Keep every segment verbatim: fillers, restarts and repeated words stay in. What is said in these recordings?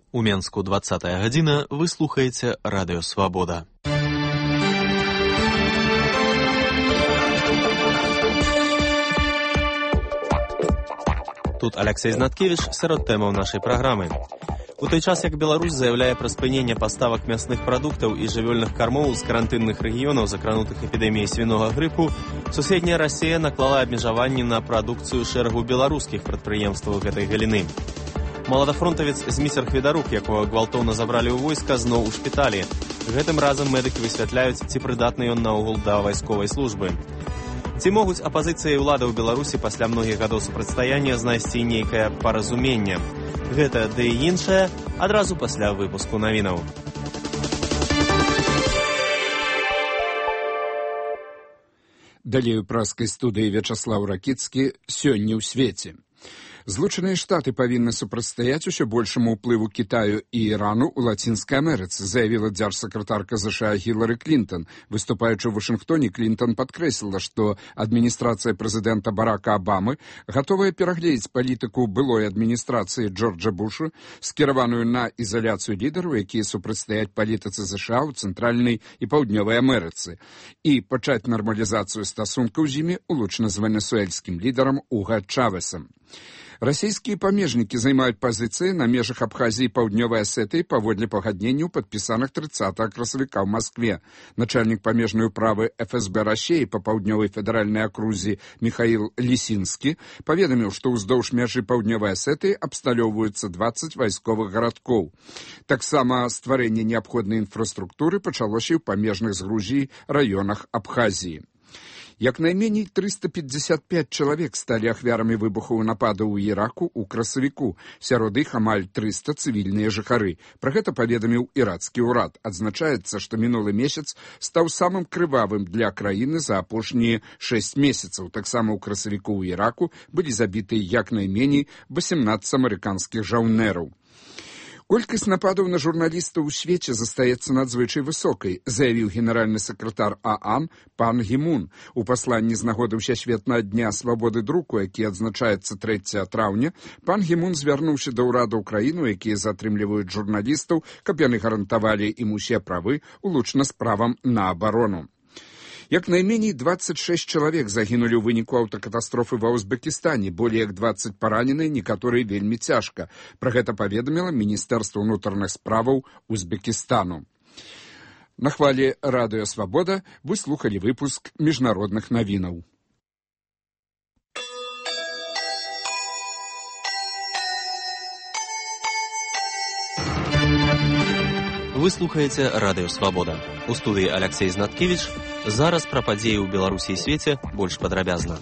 У Менску двадцатая гадзіна, вы слухаеце Радыё Свабода. Тут Алексей Знаткевич сярод тэмаў нашай праграмы. У той час, як Беларусь заяўляе пра спыненне паставак мясных прадуктаў і жывёльных кармоў з карантынных рэгіёнаў, закранутых эпідэміяй свінога грыпу, суседняя Расія наклала абмежаванні на прадукцыю шэрагу беларускіх прадпрыемстваў гэтай галіны. Маладафронтавец Зміцер Хведарук, якога гвалтоўна забралі ў войска, зноў у шпіталі. Гэтым разам медыкі высвятляюць, ці прыдатны ён наогул да вайсковай службы. Ці могуць апазіцыя і ўлада ў Беларусі пасля многіх гадоў супрацьстаяння знайсці нейкае паразуменне? Гэта ды і іншае адразу пасля выпуску навінаў. Далей у праскай студыі Вячаслаў Ракіцкі «Сёння ў свеце». Злучаныя Штаты павінны супрацьстаяць усё большаму ўплыву Кітаю і Ірану ў Лацінскай Амерыцы, заявіла дзяржсакратарка ЗША Гілары Клінтон. Выступаючы ў Вашынгтоне, Клінтон падкрэсліла, што адміністрацыя прэзідэнта Барака Абамы гатовая перагледзець палітыку былой адміністрацыі Джорджа Буша, скіраваную на ізаляцыю лідараў, якія супрацьстаяць палітыцы ЗША ў Цэнтральнай і Паўднёвай Амерыцы, і пачаць нармалізацыю стасункаў з імі улучна з венесуэльскім лідарам Уга Чавесам. Расійскія памежнікі займаюць пазіцыі на межах Абхазіі і Паўднёвай Асетыі паводле пагадненняў, падпісаных трыццатага красавіка ў Маскве. Начальнік памежнай управы эф эс бэ Расіі па паўднёвай федэральнай акрузе Міхаіл Лісінскі паведаміў, што ўздоўж мяжы Паўднёвай Асетыі абсталёўваюцца дваццаць вайсковых гарадкоў. Таксама стварэнне неабходнай інфраструктуры пачалося і ў памежных з Грузіяй раёнах Абхазіі. Як найменей трыста пятьдесят пять чалавек сталі ахвярамі выбухаў нападаў у Іраку ў красавіку. Сярод іх амаль трыста цывільныя жыхары. Пра гэта паведаміў ірацкі ўрад. Адзначаецца, што мінулы месяц стаў самым крывавым для краіны за апошнія шэсць месяцаў. Таксама ў красавіку ў Іраку былі забіты як найменей васемнаццаць амерыканскіх жаўнераў. Колькасць нападаў на журналістаў у свеце застаецца надзвычай высокай, заявіў генеральны сакратар ААН пан Гімун. У пасланні з нагоды ўсесветнага дня свабоды друку, які адзначаецца трэцяга траўня, пан Гімун звярнуўся да ўрадаў краіну, якія затрымліваюць журналістаў, каб яны гарантавалі ім усе правы, улучна з правам на абарону. Як найменей дваццаць шэсць чалавек загінулі ў выніку аўтакатастрофы ва Узбекістане, болей як дваццаць параненыя, некаторыя вельмі цяжка. Пра гэта паведаміла Міністэрства ўнутраных справаў Узбекістану. На хвалі Радыё Свабода вы слухалі выпуск міжнародных навінаў. Вы слухаеце Радыё Свабода. У студыі Алексей Знаткевич. Зараз пра падзеі ў Беларусі і свеце больш падрабязна.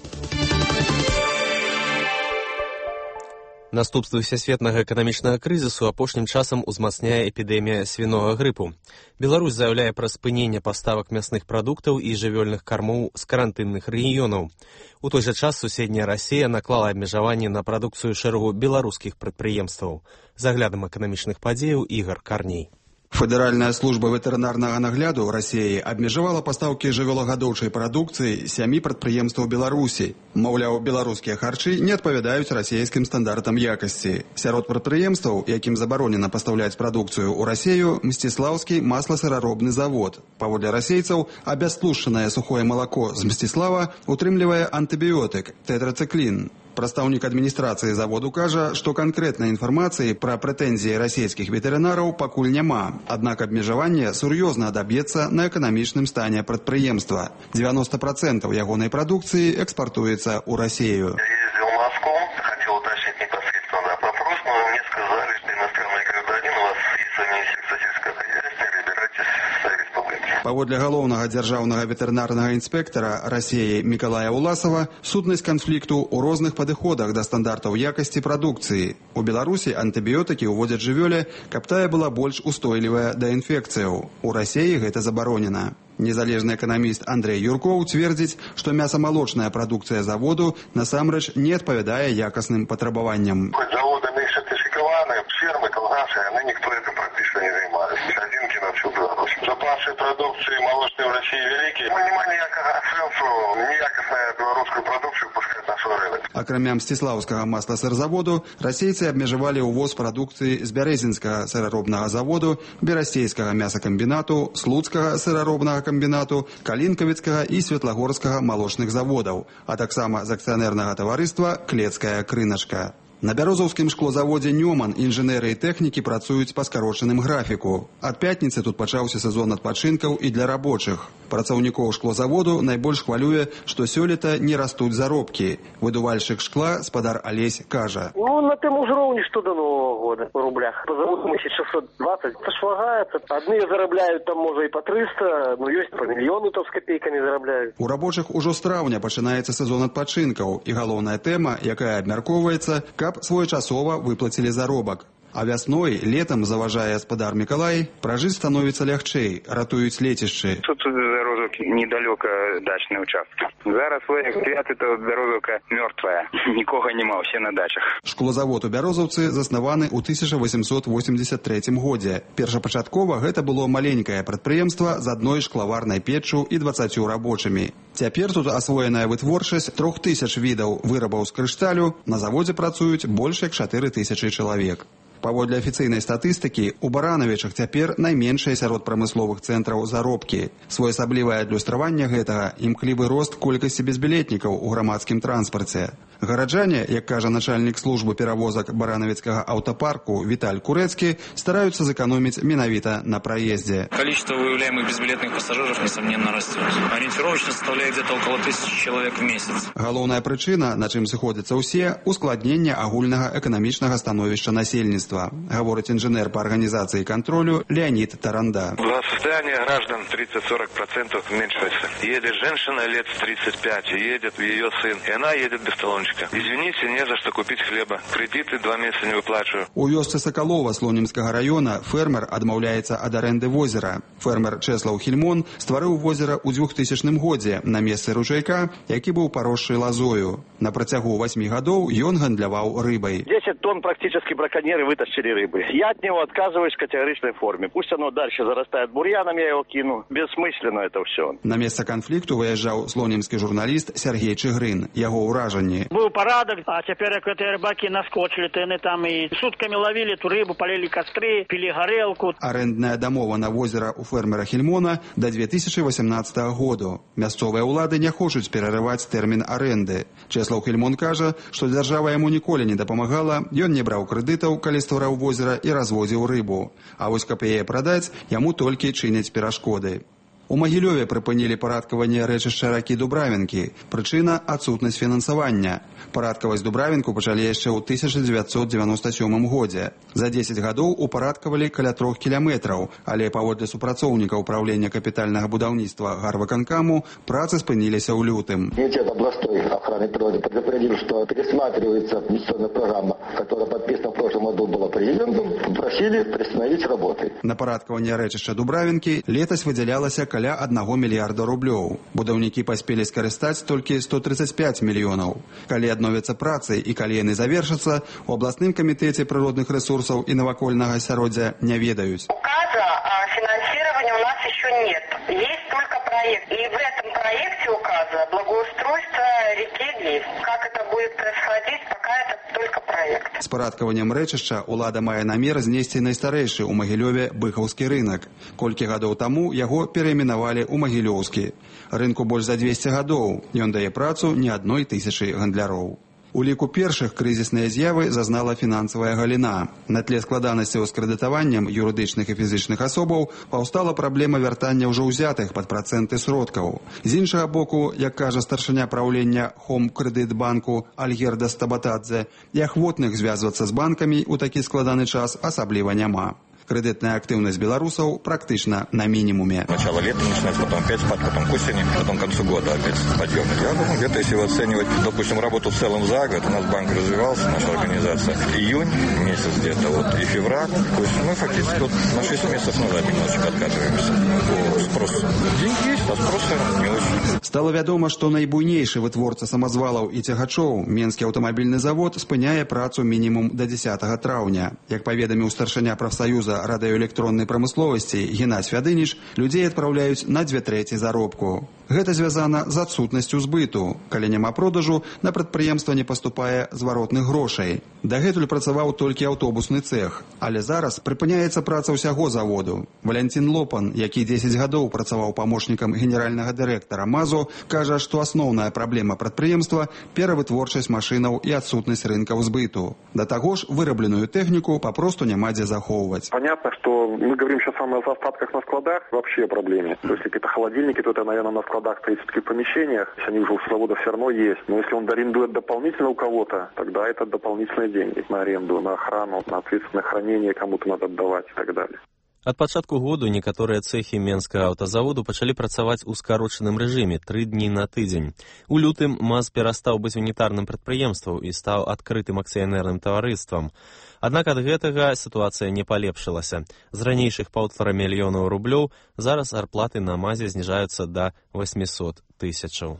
Наступствы всесветнага эканамічнага крызісу апошнім часам узмацняе эпідэмія свінога грыпу. Беларусь заяўляе пра спыненне паставак мясных прадуктаў і жывёльных кармоў з карантынных рэгіёнаў. У той жа час суседняя Расія наклала абмежаванні на прадукцыю шэрагу беларускіх прадпрыемстваў. З аглядам эканамічных падзеяў Ігар Карней. Федэральная служба ветэрынарнага нагляду ў Расіі абмежавала пастаўкі жывёлагадоўчай прадукцыі сямі прадпрыемстваў Беларусі. Маўляў, беларускія харчы не адпавядаюць расійскім стандартам якасці. Сярод прадпрыемстваў, якім забаронена пастаўляць прадукцыю ў Расію, Мсціслаўскі масласараробны завод. Паводле расейцаў, абястлушчанае сухое малако з Мсціслава утрымлівае антыбіётык тэтрацыклін. Прадстаўнік адміністрацыі заводу кажа, што канкрэтнай інфармацыі пра прэтэнзіі расійскіх ветэрынараў пакуль няма. Аднак абмежаванне сур'ёзна адаб'ецца на эканамічным стане прадпрыемства. дзевяносто процентов ягонай прадукцыі экспартуецца ў Расію. Я ездил в Москву, хотел уточнить непосредственно да, вопрос, но мне сказали, что иностранный гражданин, у вас есть Министерство сельского хозяйства, разбирайтесь в своей республике. Паводле галоўнага дзяржаўнага ветэрынарнага інспектара Расіі Мікалая Уласава, сутнасць канфлікту ў розных падыходах да стандартаў якасці прадукцыі. У Беларусі антыбіётыкі ўводзяць жывёле, каб тая была больш устойлівая да інфекцыяў. У Расіі гэта забаронена. Незалежны эканаміст Андрэй Юркоў цвердзіць, што мясамалочная прадукцыя заводу насамрэч не адпавядае якасным патрабаванням. Заводами сертификованы, фермы, колгасы, они никто этим практически не занимается. Одинки на всю Беларусь. Запасы продукции молочной в России великие. Мы не никакого сенсу неякостную белорусскую продукцию пускать нашу большой рынок. Акрамя мсціслаўскага масласырзаводу, расейцы абмежавалі ўвоз прадукцыі з бярэзінскага сыраробнага заводу, берасцейскага мясакамбінату, слуцкага сыраробнага камбінату, калінкавіцкага і светлагорскага малочных заводаў, а таксама з акцыянернага таварыства «Клецкая крыначка». На бярозаўскім шклозаводзе «Нёман» інжынеры і тэхнікі працуюць па скарочаным графіку. Ад пятніцы тут пачаўся сезон адпачынкаў і для рабочых. Працаўнікоў шклозаводу найбольш хвалюе, што сёлета не растуць заробкі. Выдувальшчык шкла спадар Алесь кажа. Ну, на тым узроўні, што до Нового года у рублях. По заводу шестьсот двадцать. Это шлагается. Одни зарабляют там, можа, и по триста, но есть по миллиону там с копейками зарабляют. У рабочых ужо з траўня пачынаецца сезон адпачынкаў. І галоўная тэма, якая абмяркоўваецца, каб своечасова выплацілі заробак. А вясной, летом, заважае гаспадар Мікалай, пражыць становіцца лягчэй, ратуюць лецішчы. Тут дорожок недалеко дачные участки. Зараз свет это дорожка мертвая. Нікога нема, все на дачах. Шклозавод у Бярозаўцы заснаваны ў тысяча восемьсот восемьдесят третьем годзе. Першапачаткова гэта было маленькае прадпрыемства з адной шклаварнай печчу і дваццаццю рабочымі. Цяпер тут асвоеная вытворчасць трох тысяч відаў вырабаў з крышталю, на заводзе працуюць больш як чатыры тысячы чалавек. Паводле афіцыйнай статыстыкі, у Баранавічах цяпер найменшыя сярод прамысловых цэнтраў заробкі. Своеасаблівае адлюстраванне гэтага – імклівы рост колькасці безбілетнікаў у грамадскім транспарце. Гараджане, як кажа начальнік службы перавозак Баранавіцкага аўтапарку Віталь Курэцкі, стараюцца зэканоміць менавіта на праездзе. Количество выявляемых безбилетных пассажиров, несомненно, растет. Ориентировочно составляет где-то около тысячи человек в месяц. Галоўная прычына, на чым сыходзяцца ўсе – ускладненне агульнага эканамічнага становішча насельніцтва, гаворыць інжынер па арганізацыі кантролю Леонид Таранда. Благосостояние граждан тридцать-сорок процентов уменьшивается. Едет женщина лет тридцать пять, едет ее сын, и она едет без талончика. Извините, не за что купить хлеба. Кредиты два месяца не выплачиваю. У вёсцы Сакалова Слонімскага района фермер адмаўляецца ад арэнды возера. Фермер Чэслаў Хільмон стварыў возера ў двухтысячным годзе на месцы ручайка, які быў паросшы лазою. На працягу восьми гадоў ён гандляваў рыбай. десять тонн практически браконьеры вытащили рыбы. Я от него отказываюсь в категоричной форме. Пусть оно дальше зарастает бурьяном, я его кину. Бессмысленно это все. На место конфликту выязджаў слонімскі журналіст Сергей Чыгрын. Яго ўражанні. Был порядок, а теперь эти рыбаки наскочили, тыны там и сутками ловили эту рыбу, полили костры, пили горелку. Арэндная дамова на возера у фермера Хільмона до две тысячи восемнадцатого году. Мясцовыя ўлады не хочуць перарываць тэрмін арэнды. Чэслаў Хільмон кажа, што дзяржава яму ніколі не дапамагала, ён не браў крэдытаў, калі ствараў возера і разводзіў рыбу. А вось каб яе прадаць, яму толькі чыняць перашкоды. У Магілёве прыпынілі парадкаванне рэчышча ракі Дубравінкі. Прычына – адсутнасць фінансавання. Парадкаваць Дубравінку пачалі яшчэ ў тысяча дзевяцьсот девяносто сёмым годзе. За дзесяць гадоў упарадкавалі каля трох кіламетраў, але паводле супрацоўніка ўправлення капітальнага будаўніцтва Гарвыканкаму працы спыніліся ў лютым. Комитет областной охраны природы предупредил, что пересматривается инвестиционная программа, которая подписана в прошлом году была президентом, попросили приостановить работы. На парадкаванне рэчышча Дубравінкі летась выдзялялася каля аднаго мільярда рублёў. Будаўнікі паспелі скарыстаць толькі сто тридцать пять мільёнаў. Калі адновяцца працы і калі яны завершацца, у абласным камітэце прыродных рэсурсаў і навакольнага асяроддзя не ведаюць. Указа о финансировании у нас еще нет. Есть только проект. И в этом проекте указа благоустройство реки Лис. Как это будет происходить, пока это только проект. З парадкаваннем рэчышча ўлада мае намер знесці найстарэйшы ў Магілёве быхаўскі рынак. Колькі гадоў таму яго перайменавалі ў Магілёўскі. Рынку больш за двести гадоў. Ён дае працу не адной тысячы гандляроў. У ліку першых крызісныя з'явы зазнала фінансавая галіна. На тле складанасцяў з крэдытаваннем юрыдычных і фізічных асобаў паўстала праблема вяртання ўжо ўзятых пад працэнты сродкаў. З іншага боку, як кажа старшыня праўлення Хом-крэдытбанку Альгерда Стабатадзе, і ахвотных звязвацца з банкамі ў такі складаны час асабліва няма. Кредитная активность белорусов практично на минимуме. Начало лета начинается, потом опять спад, потом к осени, потом к концу года опять подъемный. Я думаю, где-то если оценивать, допустим, работу в целом за год, у нас банк развивался, наша организация, июнь месяц где-то, вот, и февраль, то есть мы фактически вот, на шесть месяцев назад немножечко откатываемся по спросу. Деньги есть, а спроса не очень. Стало вядома, што найбуйнейшы вытворца самазвалаў і цягачоў, Менскі аўтамабільны завод, спыняе працу мінімум да дзесятага траўня. Як паведаміў старшыня прафсаюза завода радыёэлектроннай прамысловасці Геннадзь Фядыніч людзей адпраўляюць на дзве трэці заробку. Гэта звязана з адсутнасцю збыту. Калі няма продажу, на прадпрыемства не паступае зваротных грошай. Дагэтуль працаваў толькі аўтобусны цэх, але зараз прыпыняецца праца ўсяго заводу. Валянцін Лопан, які дзесяць гадоў працаваў памочнікам генеральнага дырэктара МАЗу, кажа, што асноўная праблема прадпрыемства – перавытворчасць машынаў і адсутнасць рынкаў збыту. Да таго ж, вырабленую тэхніку папросту няма дзе захоўваць. Понятно, что мы говорим сейчас о остатках на складах, вообще о проблеме. То есть, какие-то холодильники, то это, наверное, на складах стоит в помещениях, они уже у завода все равно есть. Но если он арендует дополнительно у кого-то, тогда это дополнительные деньги на аренду, на охрану, на ответственное хранение кому-то надо отдавать и так далее. Ад пачатку году некаторыя цэхі Менскага аўтазаводу пачалі працаваць у скарочаным рэжыме тры дні на тыдзень. У лютым МАЗ перастаў быць унітарным прадпрыемствам і стаў адкрытым акцыянерным таварыствам. Аднак ад гэтага сітуацыя не палепшылася. З ранейшых паўтара мільёнаў рублёў зараз зарплаты на МАЗе зніжаюцца да восьмісот тысячаў.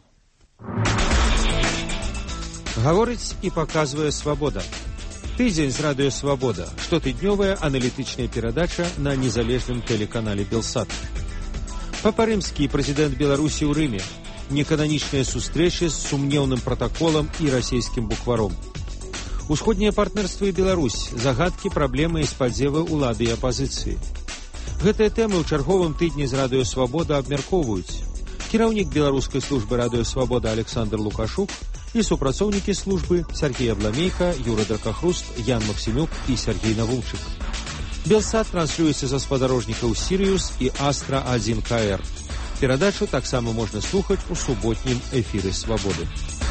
Гаворыць і паказвае «Свабода». Тыдзень з радыё «Свабода» – штотыднёвая аналітычная перадача на незалежным тэлеканале «Белсат». Папа Рымскі, прэзідэнт Беларусі ў Рыме. Некананічныя сустрэчы з сумнеўным пратаколам і расійскім букваром. Усходняе партнерства і Беларусь. Загадкі, праблемы і спадзевы ўлады і апазіцыі. Гэтыя тэмы ў чарговым тыдні з радыё «Свабода» абмяркоўваюць. Кіраўнік беларускай службы радыё «Свабода» Александр Лукашук і супрацоўнікі службы Сергей Абламейка, Юра Дракахруст, Ян Максимюк і Сергей Навумчык. Белсат транслюецца са спадарожнікаў «Сіриус» і «Астра один ка эр». Перадачу таксама можна слухаць у суботнім эфіры «Свабоды».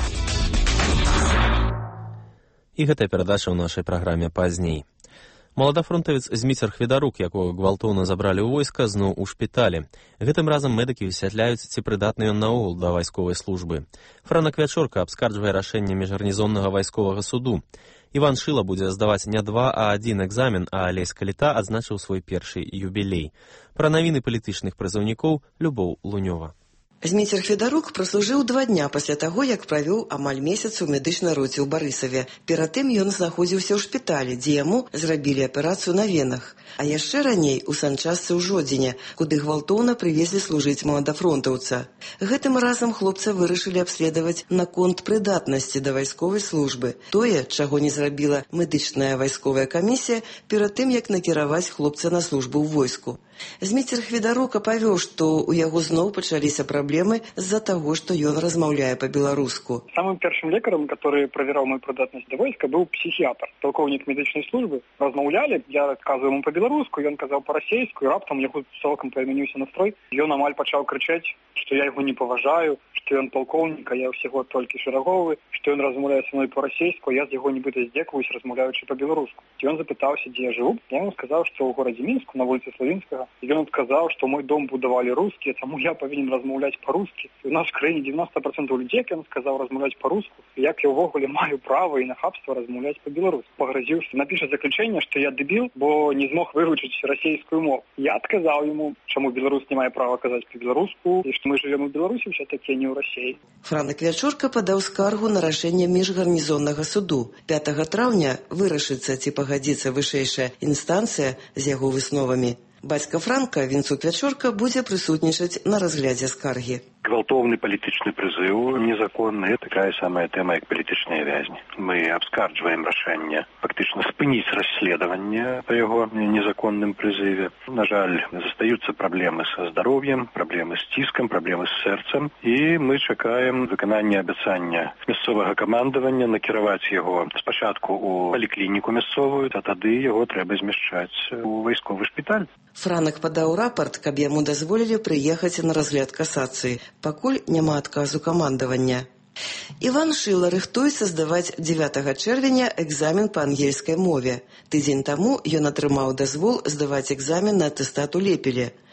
І гэтая перадача ў нашай праграме пазней. Маладафронтавец Зміцер Хведарук, якога гвалтоўна забралі ў войска, зноў у шпіталі. Гэтым разам медыкі высвятляюць, ці прыдатны ён наогул да вайсковай службы. Франак Вячорка абскарджвае рашэнне міжгарнізоннага вайсковага суду. Іван Шыла будзе здаваць не два, а адзін экзамен, а Алесь Каліта адзначыў свой першы юбілей. Пра навіны палітычных прызыўнікоў Любоў Лунёва. Зміцер Хведарук праслужыў два дня пасля таго, як правёў амаль месяц у медычнай роце ў Барысаве. Перад тым ён знаходзіўся ў шпіталі, дзе яму зрабілі аперацыю на венах. А яшчэ раней у санчастцы ў Жодзіне, куды гвалтоўна прывезлі служыць маладафронтаўца. Гэтым разам хлопца вырашылі абследаваць наконт прыдатнасці да вайсковай службы. Тое, чаго не зрабіла медычная вайсковая камісія перад тым, як накіраваць хлопца на службу ў войску. Зміцер Хведарук апавёў, што ў яго зноў пачаліся праблемы з-за таго, што ён размаўляе па-беларуску. Самым першым лекарам, который правяраў мою прыдатнасць да войска, быў псіхіятр, палкоўнік медычнай службы. Размаўлялі, я адказваў ему па-беларуску, ён казаў па-расейску, і раптам яго цалкам перамяніўся настрой. Ён амаль пачаў крычаць, што я яго не паважаю, што ён палкоўнік, а я ўсяго толькі шэраговы, што ён размаўляе са мной па-расейску, я з яго нібыта здзекуюсь, размаўляючы па-беларуску. Ён запытаўся, дзе я жыву. Я ему сказаў, што ў горадзе Мінску, на вуліцы Славінскага. Ён адказаў, што мой дом будавалі рускія, таму я павінен размаўляць па-рускі. У нас в краіне дзевяноста процентаў людзей, як ён сказаў, размаўляць па-руску. Як я ўвогуле маю права і нахабства размаўляць па-беларуску. Пагрозіў, што напіша заключэнне, што я дэбіл, бо не змог вывучыць расейскую мову. Я адказаў яму, чаму беларус не мае права казаць па-беларуску, і што мы жывем у Беларусі, ўсё-такі не ў Расіі. Франак Вячорка падаў скаргу на рашэнне міжгарнізоннага суду. пятага траўня вырашыцца, ці пагадзіцца вышэйшая інстанцыя з яго высновамі. Бацька Франка, Вінцук Вячорка, будзе прысутнічаць на разглядзе скаргі. Гвалтоўны палітычны прызыў незаконны, такая самая тэма, як палітычныя вязні. Мы абскарджваем рашэнне фактычна спыніць расследаванне па яго незаконным прызыве. На жаль, застаюцца праблемы са здароўем, праблемы з ціскам, праблемы з сэрцам, і мы чакаем выканання абяцання мясцовага камандавання накіраваць яго спачатку ў паліклініку мясцовую, а тады яго трэба змяшчаць у вайсковы шпіталь. Франак падаў рапарт, каб яму дазволілі прыехаць на разгляд касацыі. Пакуль няма адказу камандавання. Іван Шыла рыхтуецца здаваць дзевятага чэрвеня экзамен па ангельскай мове. Тыдзень таму ён атрымаў дазвол здаваць экзамен на атэстат у Лепеле.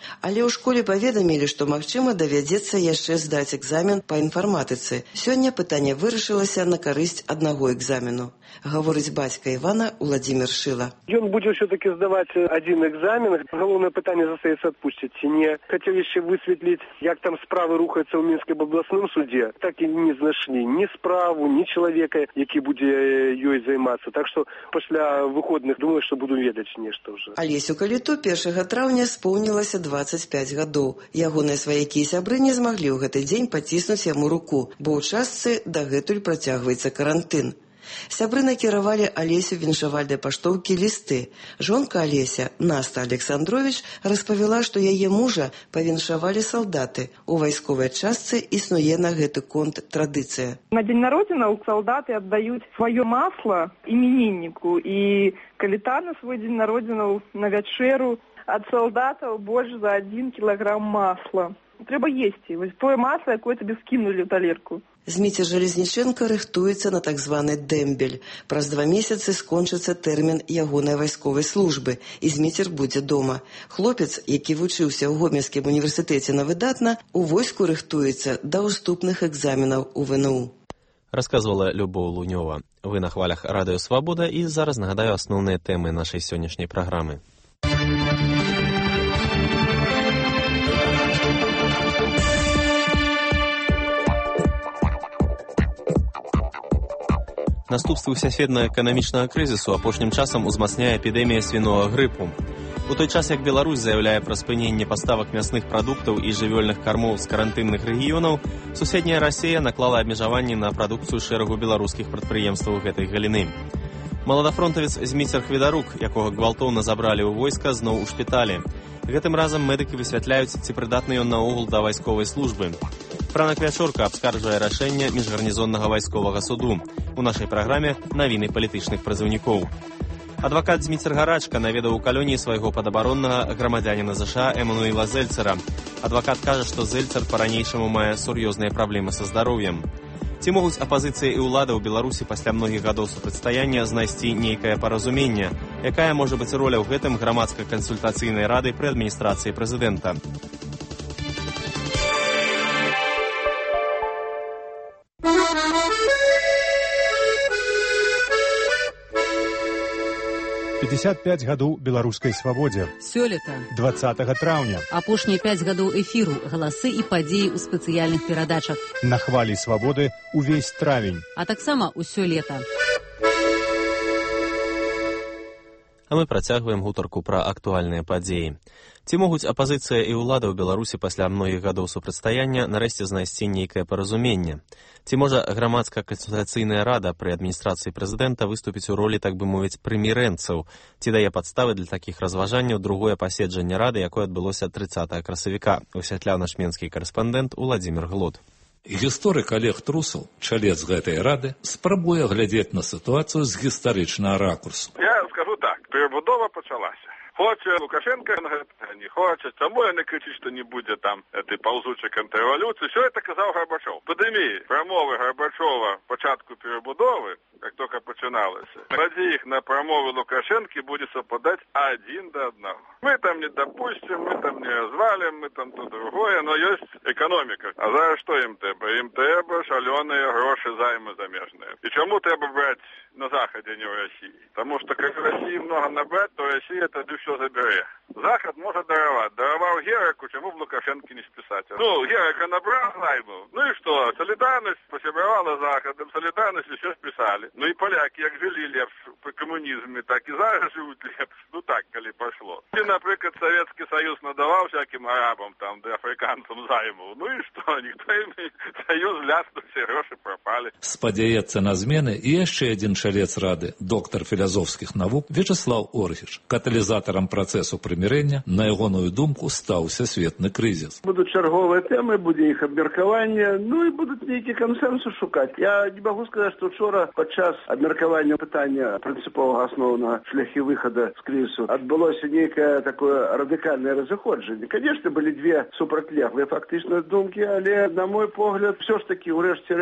Але ў школе паведамілі, што, магчыма, давядзецца яшчэ здаць экзамен па інфарматыцы. Сёння пытанне вырашылася на карысць аднаго экзамену. Гаворыць бацька Івана Уладзімір Шыла. Ён будзе ўсё-таки здаваць адзін экзамен. Галоўнае пытанне застаецца адпусціць ці не. Хацеў яшчэ высветліць, як там справы рухаюцца ў Мінскім абласным суде. Так і не знайшлі ні справу, ні чалавека, які будзе ёй займацца. Так што пасля выходных думаю, што буду ведаць нешта ўжо. Алесю Каліту першага траўня споўнілася дваццаць пяць гадоў. Ягоныя сваякі і сябры не змаглі ў гэты дзень паціснуць яму руку, бо ў частцы дагэтуль працягваецца карантын. Сябры накіравалі Алесю віншавальнай паштоўкі лісты. Жонка Алеся, Наста Александрович, распавяла, што яе мужа павіншавалі салдаты. У вайсковай частцы існуе на гэты конт традыцыя. На дзень народзінаў салдаты аддаюць сваё масла іменінніку, і Каліта на свой дзень народзінаў на вячэру ад салдатаў больш за адзін кілаграм масла. Трэба есці. Вось тое масла, якое табе скінулі ў талерку. Зміцер Жалезніченка рыхтуецца на так званы дэмбель. Праз два месяцы скончыцца тэрмін ягонай вайсковай службы, і Зміцер будзе дома. Хлопец, які вучыўся ў Гомельскім універсітэце на выдатна, у войску рыхтуецца да ўступных экзаменаў у вэ эн у. Расказвала Любоў Лунёва. Вы на хвалях Радыё Свабода, і зараз нагадаю асноўныя тэмы нашай сённяшняй праграмы. Наступствы ўсясветнага эканамічнага крызісу апошнім часам узмацняе эпідэмія свінога грыпу. У той час, як Беларусь заяўляе пра спыненне паставак мясных прадуктаў і жывёльных кармоў з карантынных рэгіёнаў, суседняя Расія наклала абмежаванні на прадукцыю шэрагу беларускіх прадпрыемстваў гэтай галіны. Маладафронтавец Зміцер Хведарук, якога гвалтоўна забралі ў войска, зноў у шпіталі. Гэтым разам медыкі высвятляюць, ці прыдатны ён наогул да вайсковай службы. Франак Вячорка абскарджвае рашэнне міжгарнізоннага вайсковага суду. У нашай праграме навіны палітычных прызыўнікоў. Адвакат Зміцер Гарачка наведаў у калоніі свайго падабароннага грамадзяніна ЗША Эмануэла Зельцера. Адвакат кажа, што Зельцер па-ранейшаму мае сур'ёзныя праблемы са здароўем. Ці могуць апазіцыя і ўлада ў Беларусі пасля многіх гадоў супрацьстаяння знайсці нейкае паразуменне? Якая можа быць роля ў гэтым грамадска-кансультацыйнай рады пры адміністрацыі прэзідэнта? пятьдесят пять гадоў беларускай свабодзе. Сёлета. двадцатага траўня. Апошнія пяць гадоў эфіру, галасы і падзеі ў спецыяльных перадачах. На хвалі свабоды увесь травень. А таксама ўсё лета. А мы працягваем гутарку пра актуальныя падзеі. Ці могуць апазіцыя і ўлада ў Беларусі пасля многіх гадоў супрацьстаяння нарэшце знайсці нейкае паразуменне? Ці можа грамадска-кансультацыйная рада пры адміністрацыі прэзідэнта выступіць у ролі, так бы мовіць, прымірэнцаў? Ці дае падставы для такіх разважанняў другое паседжанне рады, якое адбылося трыццатага красавіка, высвятляў наш менскі карэспандэнт Уладзімір Глод. Гісторык Олег Трусаў, чалец гэтай рады, спрабуе глядзець на сітуацыю з гістарычнага ракурсу. Я скажу так, перебудова пачалася. Хоче Лукашенко, не хоче, чому я не кричу, що не буде там этой ползучей контрреволюции. Все это казав Горбачов. Подимі промови Горбачова початку перебудови, як тільки починалося, ради їх на промови Лукашенки буде совпадать один до одного. Мы там не допустим, мы там не развалим, мы там то другое, но есть экономика. А зараз что им треба? Им треба шаленые гроши займы замежные. И чему треба брать на Заходе, не в России? Потому что как в России много набрать, то Россия это все забере. Заход может даровать. Даровал Гераку, чему в Лукашенке не списать. Ну, Герека набрал займу. Ну и что? Солидарность пособирала Заходом, солидарность все списали. Ну и поляки, как жили лепш при коммунизме, так и зараз живут лепш. Ну так, коли пошло. И, например, Советский Союз надавал всяким арабам, там, да африканцам займу. Ну и что? Никто им Союз ляснул, все гроши пропали. Спадзяецца на змены і яшчэ адзін чалец рады, доктар філазофскіх навук Вячеслав Оргіш. Каталізатарам працэсу прымірэння, на ягоную думку, стаўся светны крызіс. Будуць чарговыя тэмы, будзе іх абмеркаванне, ну і будуць нейкі кансэнсус шукаць. Я не магу сказаць, што учора падчас абмеркавання пытання прынцыповага асноўнага шляхі выхада з крызісу адбылося нейкае такое радыкальнае разыходжанне. Конечно, былі две супрацьлеглыя фактычна думкі, але, на мой погляд, все ж таки, у рэшце рэшт,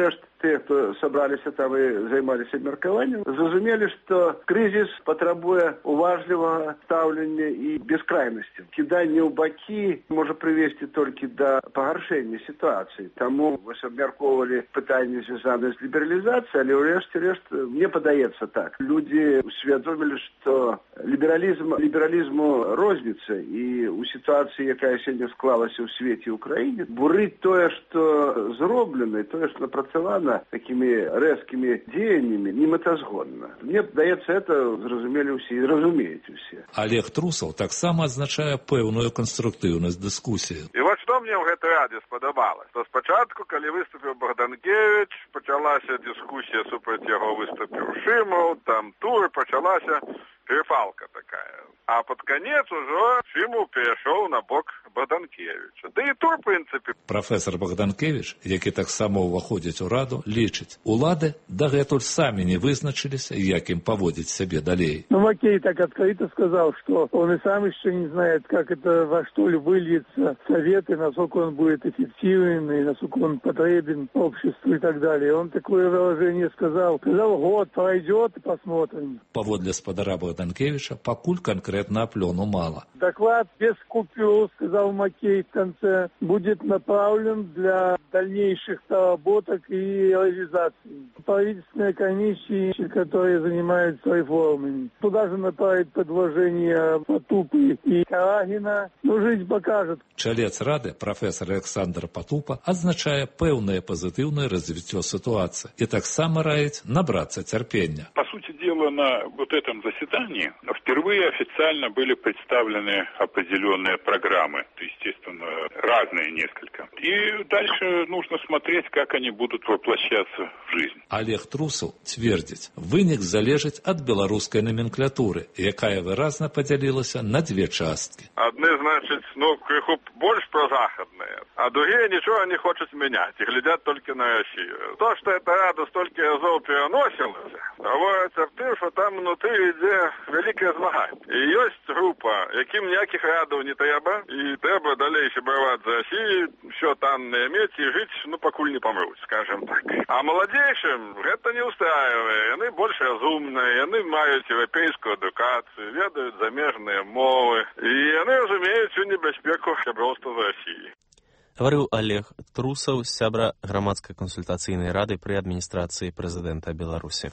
те, хто сабраліся там і займаліся абмеркаваннем, зразумелі, што крызіс патрабуе уважлівага стаўлення і бескрайнасці. Кіданне ў бакі можа прывесці толькі да пагаршэння сітуацыі. Таму вось абмяркоўвалі пытанні, звязаныя з лібералізацыяй, але ўрэшце рэшт, мне падаецца так. Людзі усвядомілі, што лібералізм, лібералізму розніца, і ў сітуацыі, якая сёння склалася ў свеце і ў краіне, бурыць тое, што зроблена, і тое, што напрацавана такімі рэзкімі дзеяннямі, немэтазгодна. Мне падаецца, это зразумелі ўсе і разумеюць усе. Олег Трусаў таксама адзначае пэўную канструктыўнасць дыскусіі. І вот што мне ў гэтай радзе спадабалася, то спачатку, калі выступіў Богданкевич, пачалася дыскусія супраць яго выступіў Шымаў, там туры, пачалася перепалка такая. А под конец ужо Шымаў перайшоў на бок Богданкевича. Да і тур, в прынцыпе. Прафесор Богданкевич, які таксама ўваходзіць у раду, лічыць, улады дагэтуль самі не вызначыліся, як ім паводзіць сябе далей. Ну, Макей так открыто сказал, что он и сам еще не знает, как это, во что ли выльется советы, насколько он будет эффективен, и насколько он потребен обществу и так далее. Он такое выражение сказал. Сказал, год пройдет и посмотрим. Паводле спадара Богданкевича, пакуль конкретно плёну мало. Доклад без купюр, сказал Макей в конце, будет направлен для дальнейших доработок и реализации. Правительственные комиссии, которые занимаются реформами. Туда же направить предложения Патупы и Карагина. Ну, жизнь покажет. Чалец рады, профессор Александр Патупа, адзначае пэўнае пазітыўнае развіццё ситуации и таксама раіць набраться терпения. По сути дела, на вот этом заседании впервые официально были представлены определенные программы, естественно, разные несколько. И дальше нужно смотреть, как они будут воплощаться в жизнь. Олег Трусаў цвердзіць, вынік залежыць ад беларускай номенклатуры, якая выразна падзялілася на две часткі. Адны, значит, ну, крыху больш прозахадныя, а другие ничего не хочуць менять и глядят только на Россию. То, что эта рада столько разов переносилась, говорится в тым, что там внутри ідзе великое змагання. И есть группа, яким ніяких радов не треба, и треба далей сябраваць за Россию, все там не иметь и жить, ну, покуль не помрут, скажем так. А молодейшим это не устраивает. Они больше разумные, они мают европейскую адукацию, ведают замежные мовы, и они разумеют всю небяспеку сяброўства за Россией. Гаварыў Олег Трусаў, сябра грамадскай кансультацыйнай рады пры адміністрацыі прэзідэнта Беларусі.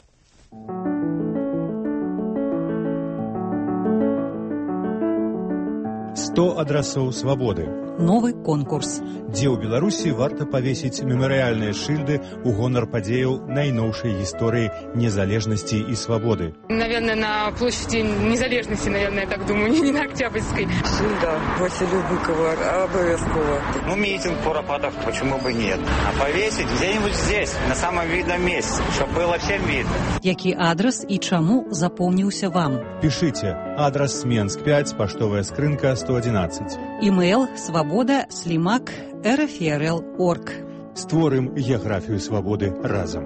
сто адрасоў свабоды. Новый конкурс. Дзе ў Беларусі варта павесіць мемарыяльныя шыльды ў гонар падзеяў найноўшай гісторыі незалежнасці і свабоды. Наверное, на площади незалежности, наверное, я так думаю, не на Октябрьской. Шильда Василию Быкову обовязково. Ну, митинг куропатов, почему бы нет. А повесить где-нибудь здесь, на самом видном месте, чтобы было всем видно. Які адрес і чаму запомніўся вам? Пишите. Адрес Менск пять, поштовая скрынка сто одиннадцать. Имейл свобода слимак эр эф эр эл точка орг. Створым геаграфію свабоды разам.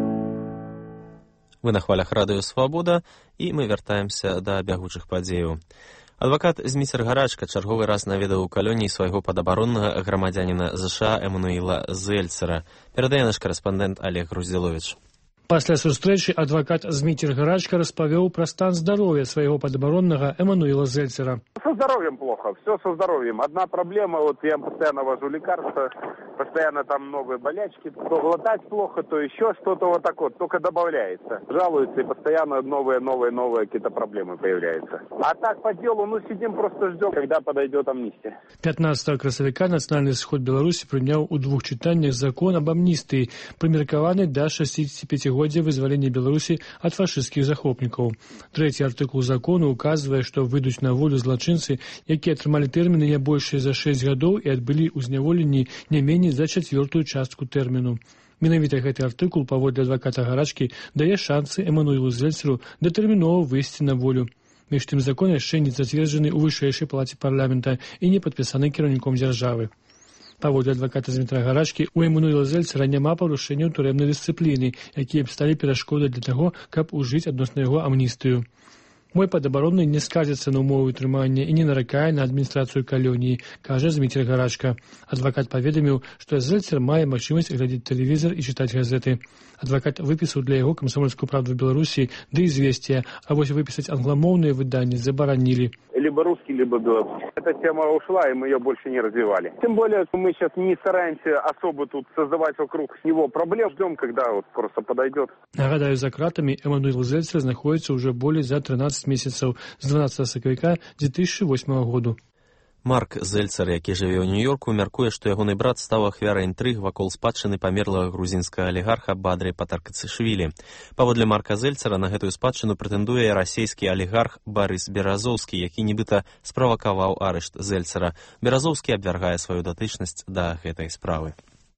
Вы на хвалях радыё Свабода, і мы вяртаемся да бягучых падзеяў. Адвакат Зміцер Гарачка чарговы раз наведаў у калоніі свайго падабароннага грамадзяніна ЗША Эмануіла Зельцера. Перадае наш карэспандэнт Олег Груздзіловіч. Пасля сустрэчы адвакат Зміцер Гарачка распавёў пра стан здароўя свайго падабароннага Эмануіла Зельцера. Со здоровьем плохо, все со здоровьем. Одна проблема, вот я постоянно вожу лекарства, постоянно там новые болячки, то глотать плохо, то еще что-то вот так вот, только добавляется. Жалуются, и постоянно новые, новые, новые какие-то проблемы появляются. А так по делу, ну сидим, просто ждем, когда подойдет амнистия. пятнадцатого красавіка Нацыянальны сход Беларусі прыняў у двух чытаннях закон об амністыі, прымеркаваны да шасцідзесятіпяцігоддзя вызвалення Беларусі ад фашысцкіх захопнікаў. Трэці артыкул закону указвае, што выйдуць на волю злачынцы, якія атрымалі тэрміны не большыя за шэсць гадоў і адбылі ў зняволенні не меней за чацвёртую частку тэрміну. Менавіта гэты артыкул, паводле адваката Гарачкі, дае шансы Эмануілу Зельцеру датэрмінова выйсці на волю. Між тым закон яшчэ не зацверджаны ў вышэйшай палаце парламента і не падпісаны кіраўніком дзяржавы. Паводле адваката Змітра Гарачкі, у Эмануіла Зельцера няма парушэнняў турэмнай дысцыпліны, якія б сталі перашкодай для таго, каб ужыць адносна яго амністыю. Мой падабаронны не скардзіцца на ўмовы ўтрымання і не наракае на адміністрацыю калоніі, кажа Зміцер Гарачка. Адвакат паведаміў, што Зельцер мае магчымасць глядзець тэлевізор і чытаць газеты. Адвакат выпісаў для яго «Камсомольскую правду» в Беларусі ды «Известия», а вось выпісаць англамоўныя выданні забаранілі. Либо русский, либо белорусский. Эта тема ушла, и мы ее больше не развивали. Тем более, мы сейчас не стараемся особо тут создавать вокруг него проблем. Ждем, когда вот просто подойдет. Нагадаю, за кратами Эммануил Зельцер знаходится уже более за тринадцать месяцев с дванадцатого сакавіка две тысячи восьмого году. Марк Зельцер, які жыве ў Нью-Йорку, мяркуе, што ягоны брат стаў ахвярай інтрыг вакол спадчыны памерлага грузінскага алігарха Бадры Патаркацышвілі. Паводле Марка Зельцера на гэтую спадчыну прэтэндуе расійскі алігарх Барыс Беразоўскі, які нібыта справакаваў арышт Зельцера. Беразоўскі абвяргае сваю датычнасць да гэтай справы.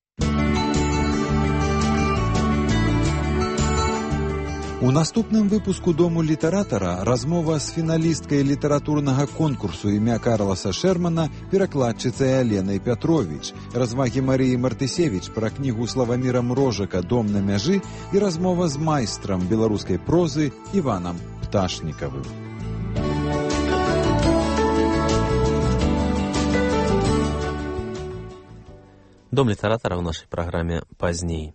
У наступным выпуску «Дому літаратара» размова з фіналісткай літаратурнага конкурсу імя Карласа Шермана перакладчыцай Аленай Пятровіч, развагі Марыі Мартысевіч пра кнігу Славаміра Мрожака «Дом на мяжы» і размова з майстрам беларускай прозы Іванам Пташнікавым. Дом літаратара ў нашай праграме пазней.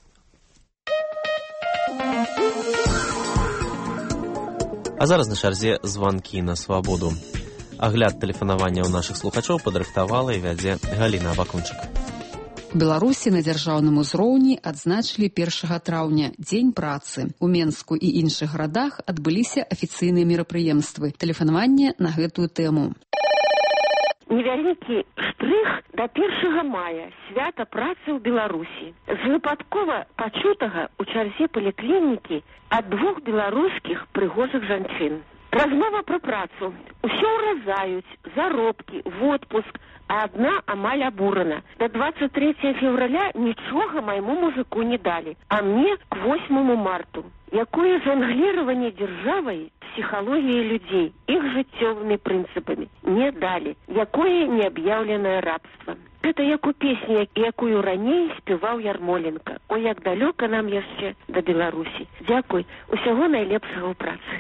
А зараз на чарзе званкі на свабоду. Агляд тэлефанавання ў нашых слухачоў падрыхтавала і вядзе Галіна Абакунчык. У Беларусі на дзяржаўным узроўні адзначылі першага траўня дзень працы. У Менску і іншых гарадах адбыліся афіцыйныя мерапрыемствы. Тэлефанаванне на гэтую тэму. Невялікі штрых да першага мая, свята працы ў Беларусі. З выпадкова пачутага ў чарзе паліклінікі ад двух беларускіх прыгожых жанчын. Размова пра працу. Усё ўразаюць, заробкі, водпуск, а адна амаль абурана. До двадцать третьего февраля нічога майму мужику не далі, а мне к восьмому марту. Якое жонглирование державой, психологией людей, их жыццёвымі прынцыпамі не далі. Якое неаб'яўленае рабства. Гэта як у песні, якую раней спяваў Ярмоленко. Ой, як далёка нам яшчэ да Беларусі. Дзякуй, усяго найлепшага ў працы.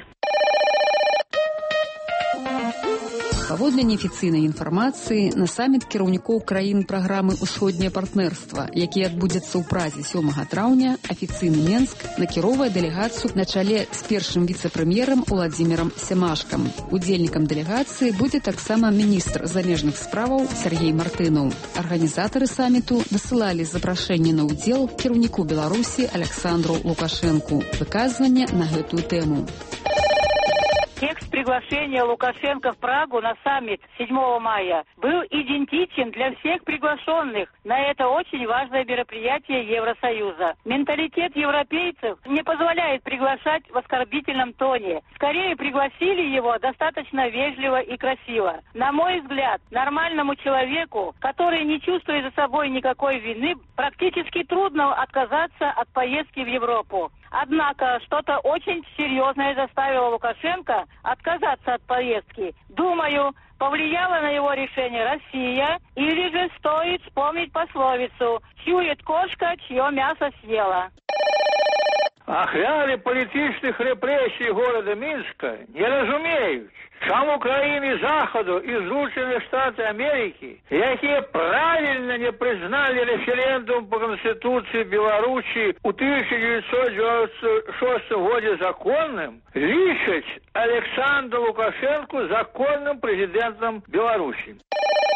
Паводле неафіцыйнай інфармацыі, на саміт кіраўнікоў краін праграмы «Усходняе партнерства», які адбудзецца ў Празе сёмага траўня, афіцыйны Менск накіроўвае дэлегацыю на чале з першым віцэ-прэм'ерам Уладзімірам Сямашкам. Удзельнікам дэлегацыі будзе таксама міністр замежных справаў Сергей Мартынаў. Арганізатары саміту дасылалі запрашэнне на ўдзел кіраўніку Беларусі Александру Лукашэнку. Выказванне на гэтую тэму. Текст приглашения Лукашенко в Прагу на саммит седьмого мая был идентичен для всех приглашенных на это очень важное мероприятие Евросоюза. Менталитет европейцев не позволяет приглашать в оскорбительном тоне. Скорее пригласили его достаточно вежливо и красиво. На мой взгляд, нормальному человеку, который не чувствует за собой никакой вины, практически трудно отказаться от поездки в Европу. Однако что-то очень серьезное заставило Лукашенко отказаться от поездки. Думаю, повлияла на его решение Россия, или же стоит вспомнить пословицу «Чует кошка, чье мясо съела». Ахвяры палітычных рэпрэсій горада Мінска не разумеюць, чаму краіны Захаду і Злучаныя Штаты Амерыкі, якія правільна не прызналі рэферэндум па Канстытуцыі Беларусі ў тысяча девятьсот девяносто шестом годзе законным, лічаць Александра Лукашенку законным прэзідэнтам Беларусі.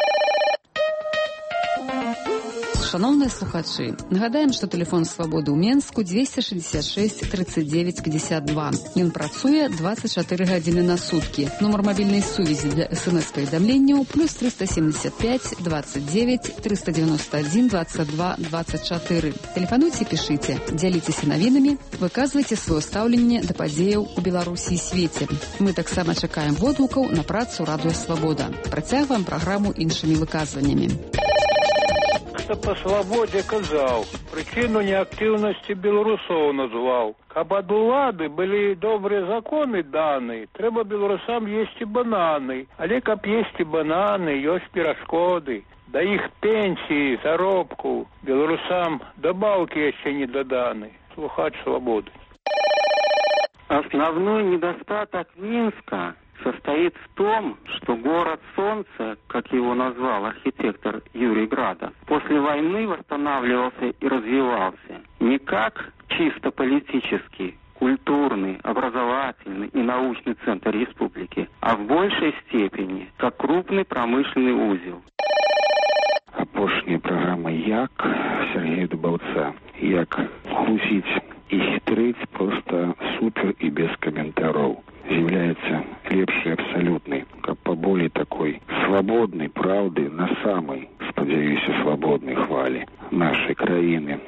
Шановныя слухачы, нагадаем, што тэлефон свабоды ў Менску двести шестьдесят шесть тридцать девять пятьдесят два. Ён працуе двадцать четыре гадзіны на суткі. Нумар мабільнай сувязі для эс-эм-эс-паведамленняў плюс триста семьдесят пять двадцать девять триста девяносто один двадцать два двадцать четыре. Тэлефануйце, пішыце, дзяліцеся навінамі, выказвайце сваё стаўленне да падзеяў у Беларусі і свеце. Мы таксама чакаем водгукаў на працу Радыё Свабода. Працягваем праграму іншымі выказваннямі. Хто па свабодзе казаў, прычыну неактыўнасці беларусоў назваў. Каб ад улады былі добрыя законы даны, трэба беларусам есці бананы. Але каб есці бананы, ёсць перашкоды. Да іх пенсіі, заробку беларусам дабаўкі яшчэ не даданы. Слухач свабоды. Основной недостаток Минска состоит в том, что город солнца, как его назвал архитектор Юрий Градов, после войны восстанавливался и развивался не как чисто политический, культурный, образовательный и научный центр республики, а в большей степени как крупный промышленный узел. Апошняя программа «Як» Сергея Дубовца. «Як» хлусить и хитрить просто супер и без комментариев. Является лепшей абсолютной, как по более такой свободной правды на самой, сподеваюсь, свободной хвале нашей краины.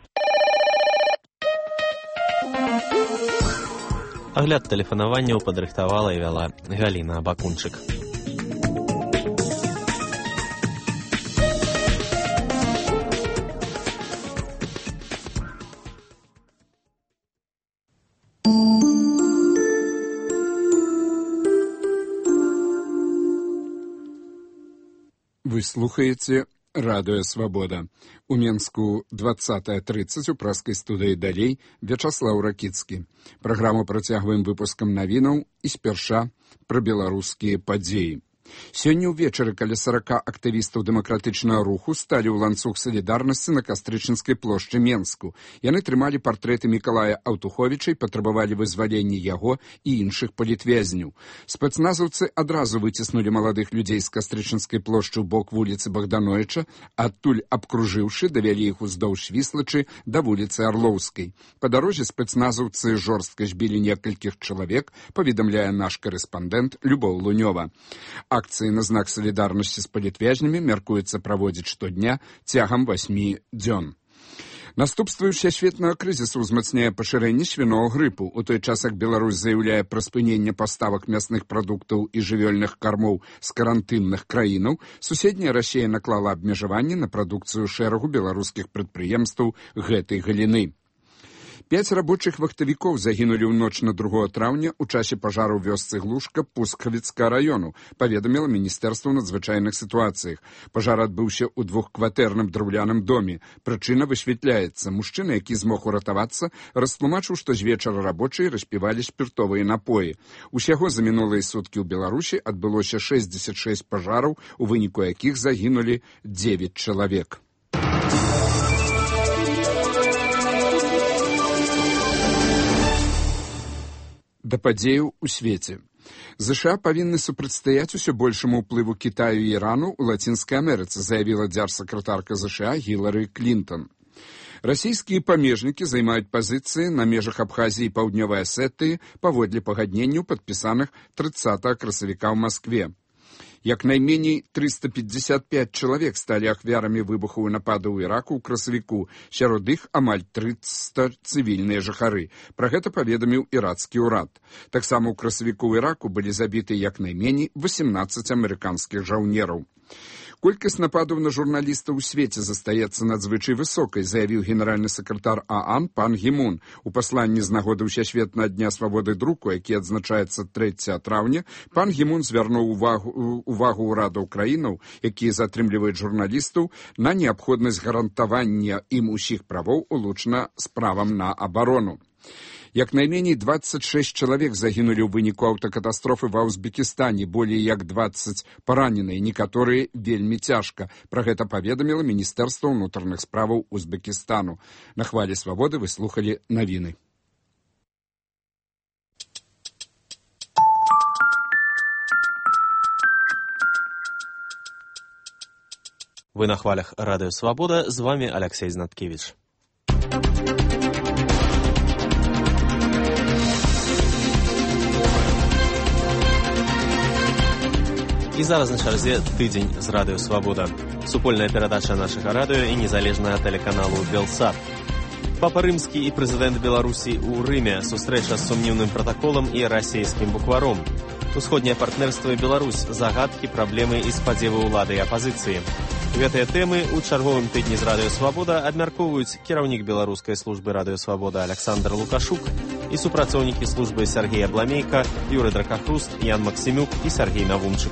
Агляд тэлефанаванняў падрыхтавала і вяла Галіна Абакунчык. Вы слухаеце радыё «Свабода». У Менску двадцатая тридцать у праскай студыі далей Вячаслаў Ракіцкі. Праграму працягваем выпускам навінаў і спярша пра беларускія падзеі. Сёння ўвечары каля сорока актывістаў дэмакратычнага руху сталі ў ланцуг салідарнасці на Кастрычынскай плошчы Менску. Яны трымалі партрэты Мікалая Аўтуховіча і патрабавалі вызвалення яго і іншых палітвязняў. Спецназаўцы адразу выціснулі маладых людзей з Кастрычынскай плошчы ў бок вуліцы Богдановича, адтуль абкружыўшы, давялі іх уздоўж Віслачы да вуліцы Арлоўскай. Па дарозе спецназаўцы жорстка збілі некалькіх чалавек, паведамляе наш корэспандэнт Любоў Лунёва. Акцыі на знак салідарнасці з палітвязнямі мяркуецца праводзіць штодня цягам васьмі дзён. Наступствы ўсесветнага крызісу ўзмацняе пашырэнне свіного грыпу. У той час, як Беларусь заяўляе пра спыненне паставак мясных прадуктаў і жывёльных кармоў з карантынных краінаў, суседняя Расія наклала абмежаванні на прадукцыю шэрагу беларускіх прадпрыемстваў гэтай галіны. Пяць рабочых вахтавікоў загінулі ў ноч на другое траўня ў часе пажару ў вёсцы Глушка Пускавіцкага раёну, паведаміла Міністэрства ў надзвычайных сітуацыях. Пажар адбыўся ў двухкватэрным драўляным доме. Прычына высвятляецца. Мужчына, які змог уратавацца, растлумачыў, што з вечара рабочыя распівалі спіртовыя напоі. Усяго за мінулыя суткі ў Беларусі адбылося шэсцьдзесят шэсць пажараў, у выніку якіх загінулі дзевяць чалавек. Да падзеяў у свеце. ЗША павінны супрацьстаяць усё большаму ўплыву Кітаю і Ірану ў Лацінскай Амерыцы, заявіла дзяржсакратарка ЗША Гілары Клінтон. Расійскія памежнікі займаюць пазіцыі на межах Абхазіі і Паўднёвай Асетыі паводле пагадненняў, падпісаных трыццатага красавіка ў Маскве. Як найменей триста пятьдесят пять чалавек сталі ахвярамі выбухаў і нападаў у Іраку ў красавіку, сярод іх амаль трыста цывільныя жыхары. Пра гэта паведаміў ірацкі ўрад. Таксама ў красавіку ў Іраку былі забіты як найменей восемнадцать амерыканскіх жаўнераў. Колькасць нападаў на журналістаў у свеце застаецца надзвычай высокай, заявіў генеральны сакратар ААН пан Гімун. У пасланні з нагоды ўсесветнага дня свабоды друку, які адзначаецца трэцяга траўня, пан Гімун звярнуў увагу, увагу ўрадаў краінаў, якія затрымліваюць журналістаў, на неабходнасць гарантавання ім усіх правоў улучна з правам на абарону. Як найменей двадцать шесть чалавек загінулі ў выніку аўтакатастрофы ва Узбекістане, болей як двадцать параненыя, некаторыя вельмі цяжка. Пра гэта паведаміла Міністэрства ўнутраных справаў Узбекістану. На хвалі свабоды вы слухалі навіны. Вы на хвалях радыё «Свабода», з вами Алексей Знаткевич. І зараз на чарзе тыдзень з радыё «Свабода». Супольная перадача нашага радыё і незалежнага тэлеканалу «Белсат». Папа Рымскі і прэзідэнт Беларусі ў Рыме. Сустрэча з сумнівным пратаколам і расійскім букваром. Усходняе партнерства і Беларусь. Загадкі, праблемы і спадзевы ўлады і апазіцыі. Гэтыя тэмы ў чарговым тыдні з радыё «Свабода» абмяркоўваюць кіраўнік беларускай службы радыё «Свабода» Александр Лукашук і супрацоўнікі службы Сергей Абламейка, Юрый Дракахруст, Ян Максимюк і Сергей Навумчык.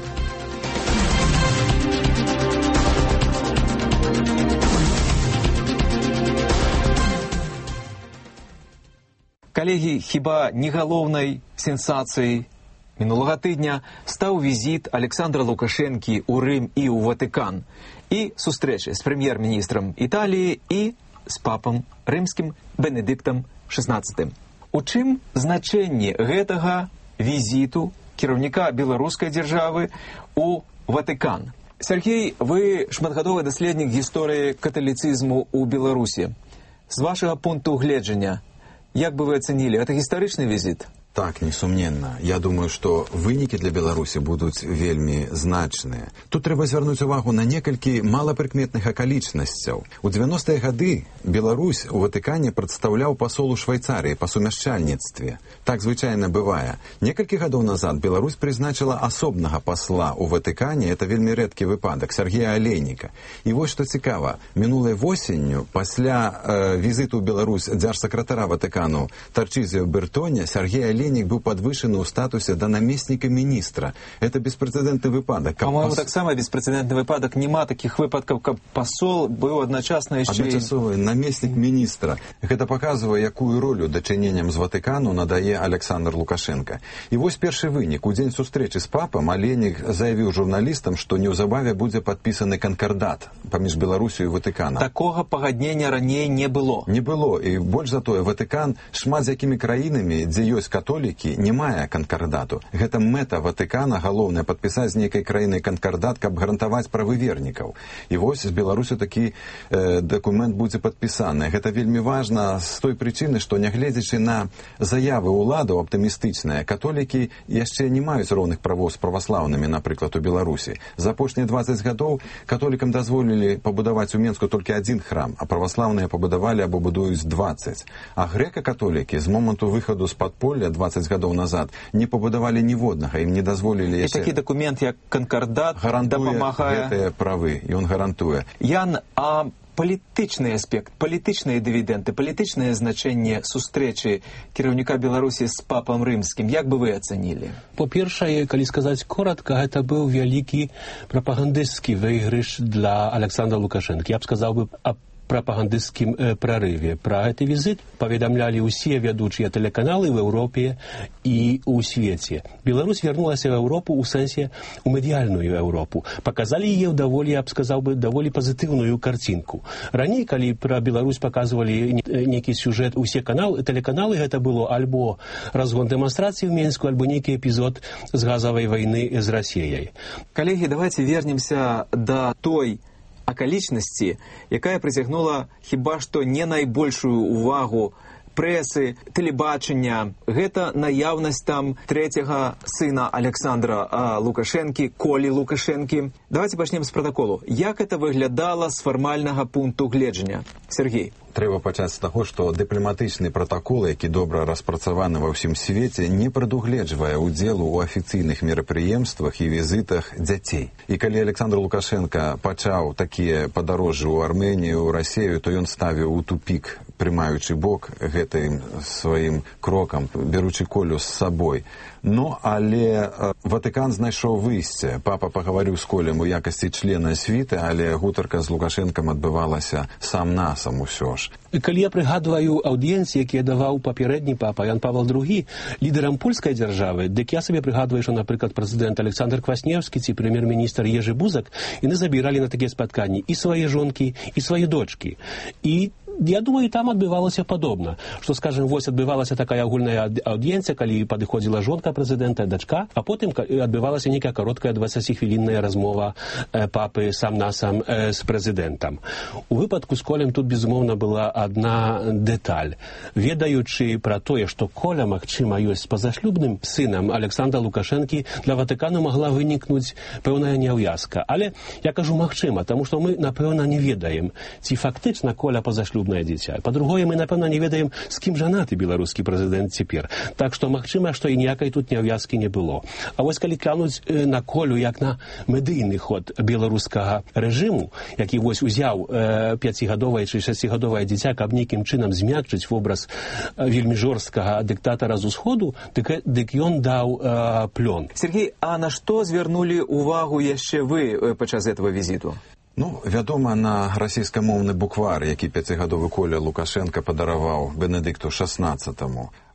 Калегі, хіба не галоўнай сенсацыяй мінулага тыдня стаў візіт Александра Лукашэнкі ў Рым і ў Ватыкан і сустрэчы з прэм'ер-міністрам Італіі і з папам рымскім Бенедыктам шаснаццатым. У чым значэнне гэтага візіту кіраўніка беларускай дзяржавы ў Ватыкан? Сергей, вы шматгадовы даследнік гісторыі каталіцызму ў Беларусі. З вашага пункту гледжання, як бы вы ацэнілі, гэта гістарычны візіт? Так, несумненна. Я думаю, што вынікі для Беларусі будуць вельмі значныя. Тут трэба звярнуць увагу на некалькі малапрыкметных акалічнасцяў. У дзевяностыя гады Беларусь у Ватыкане прадстаўляў пасол у Швайцарыі па сумяшчальніцтве. Так звычайна бывае. Некалькі гадоў назад Беларусь прызначыла асобнага пасла ў Ватыкане, это вельмі рэдкі выпадак, Сергея Алейніка. І вось што цікава, мінулай восенню, пасля э, візіту ў Беларусь дзяржсакратара Ватыкану Тарчызіо Бертоне, Сергей Алейнік быў падвышаны ў статусе да намесніка міністра. Это беспрэцэдэнтны выпадак. По-моему, пас... таксама беспрэцэдэнтны выпадак. Няма такіх выпадкаў, каб пасол быў адначасна яшчэ... Адначасовы намеснік міністра. Гэта паказвае, якую ролю дачыненням з Ватыкану надае Александр Лукашенко. І вось першы вынік. У дзень сустрэчы з папам Алейнік заявіў журналістам, што неўзабаве будзе падпісаны канкардат паміж Беларусю і Ватыканам. Такога пагаднення раней не было. Не было. І больш за тое, Ватыкан шмат з якімі краінамі, дзе ёсць католікі, не мае канкардату. Гэта мэта Ватыкана, галоўнае, падпісаць з нейкай краінай канкардат, каб гарантаваць правы вернікаў. І вось з Беларусю такі э, дакумент будзе падпісаны. Гэта вельмі важна з той прычыны, што нягледзячы на заявы ўладаў аптымістычныя, католікі яшчэ не маюць роўных правоў з праваслаўнымі, напрыклад, у Беларусі. За апошнія дваццаць гадоў католікам дазволілі пабудаваць у Менску толькі адзін храм, а праваслаўныя пабудавалі або будуюць дваццаць. А грэка-католікі з моманту выхаду з падполля дваццаць гадоў назад не пабудавалі ніводнага, ім не дазволілі яшчэ... І такі дакумент, як канкардат, Гарантуе дапамагае... гэтыя правы, і ён гарантуе. Ян, а палітычны аспект, палітычныя дывідэнты, палітычнае значэнне сустрэчы кіраўніка Беларусі з папам рымскім, як бы вы ацэнілі? Па-першае, калі сказаць коратка, гэта быў вялікі прапагандысцкі выйгрыш для Александра Лукашэнкі. Я б сказаў бы аб прапагандысцкім э, прарыве. Пра гэты візіт паведамлялі ўсе вядучыя тэлеканалы в Еўропе і ў свеце. Беларусь вярнулася в Еўропу ў сэнсе у медыяльную Еўропу. Паказалі яе ў даволі, я б сказаў бы, даволі пазітыўную карцінку. Раней, калі пра Беларусь паказвалі нейкі сюжэт, усе каналы, тэлеканалы, гэта было альбо разгон дэманстрацыі ў Менску, альбо нейкі эпізод з газавай вайны з Расіяй. Калегі, давайте вернемся да той акалічнасці, якая прыцягнула хіба што не найбольшую увагу прэсы, тэлебачання. Гэта наяўнасць там трэцяга сына Александра Лукашэнкі, Колі Лукашэнкі. Давайте пачнем з пратаколу. Як это выглядала з фармальнага пункту гледжання? Сергей. Трэба пачаць з таго, што дыпламатычны пратакол, які добра распрацаваны ва ўсім свеце, не прадугледжвае ўдзелу ў афіцыйных мерапрыемствах і візітах дзяцей. І калі Александр Лукашенко пачаў такія падарожжы ў Арменію, ў Расею, то ён ставіў у тупік, прымаючы бок гэтым сваім крокам, беручы Колю з сабой. Ну, але Ватыкан знайшоў выйсце. Папа пагаварыў з Колем у якасці члена світы, але гутарка з Лукашэнкам адбывалася сам-насам усё ж. Калі я прыгадваю аўдыенцыі, якія даваў папярэдні папа Ян Павел другі лідарам польскай дзяржавы, дык я сабе прыгадваю, што, напрыклад, прэзідэнт Александр Кваснеўскі ці прэм'ер-міністр Ежы Бузак, яны забіралі на такія спатканні і свае жонкі, і свае дочкі. І я думаю, там адбывалася падобна, што, скажем, вось адбывалася такая агульная аўдыенцыя, калі падыходзіла жонка прэзідэнта, дачка, а потым адбывалася нейкая кароткая дваццацігвілінная размова папы сам-насам з прэзідэнтам. У выпадку з Колем тут, безумоўна, была адна дэталь. Ведаючы пра тое, што Коля, магчыма, ёсць пазашлюбным сынам Александра Лукашэнкі, для Ватыкану магла вынікнуць пэўная няўвязка. Але я кажу магчыма, таму што мы, напэўна, не ведаем, ці фактычна Коля пазашлюбны дзіця. Па-другое, мы, напэўна, не ведаем, з кім жанаты беларускі прэзідэнт цяпер. Так што, магчыма, што і ніякай тут няўвязкі не было. А вось калі глянуць на Колю як на медыйны ход беларускага рэжыму, які вось узяў э, пяцігадовае ці шасцігадовае дзіця, каб нейкім чынам змякчыць вобраз э, вельмі жорсткага дыктатара з усходу, дык, дык ён даў э, плён. Сергей, а на што звярнулі увагу яшчэ вы падчас гэтага візіту? Ну, вядома, на расійскамоўны буквар, які пяцігадовы Коля Лукашенко падараваў Бенедыкту шаснаццатаму.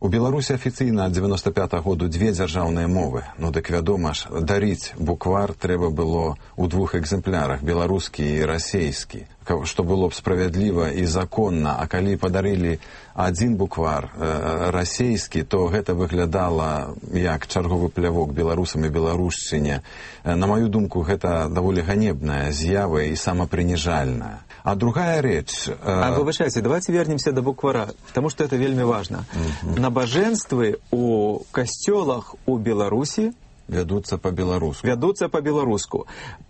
У Беларусі афіцыйна ад дзевяноста пятага году дзве дзяржаўныя мовы. Ну дык вядома ж, дарыць буквар трэба было ў двух экземплярах, беларускі і расейскі, што было б справядліва і законна. А калі падарылі адзін буквар э, расейскі, то гэта выглядала як чарговы плявок беларусам і беларушчыне. На маю думку, гэта даволі ганебная з'ява і самапрыніжальная. А другая рэч... Э... А выбачайце, давайте вернемся до буквара, потому что это вельмі важно. Mm-hmm. Набажэнствы у касцёлах у Беларусі вядуцца па-беларуску. Вядуцца па-беларуску.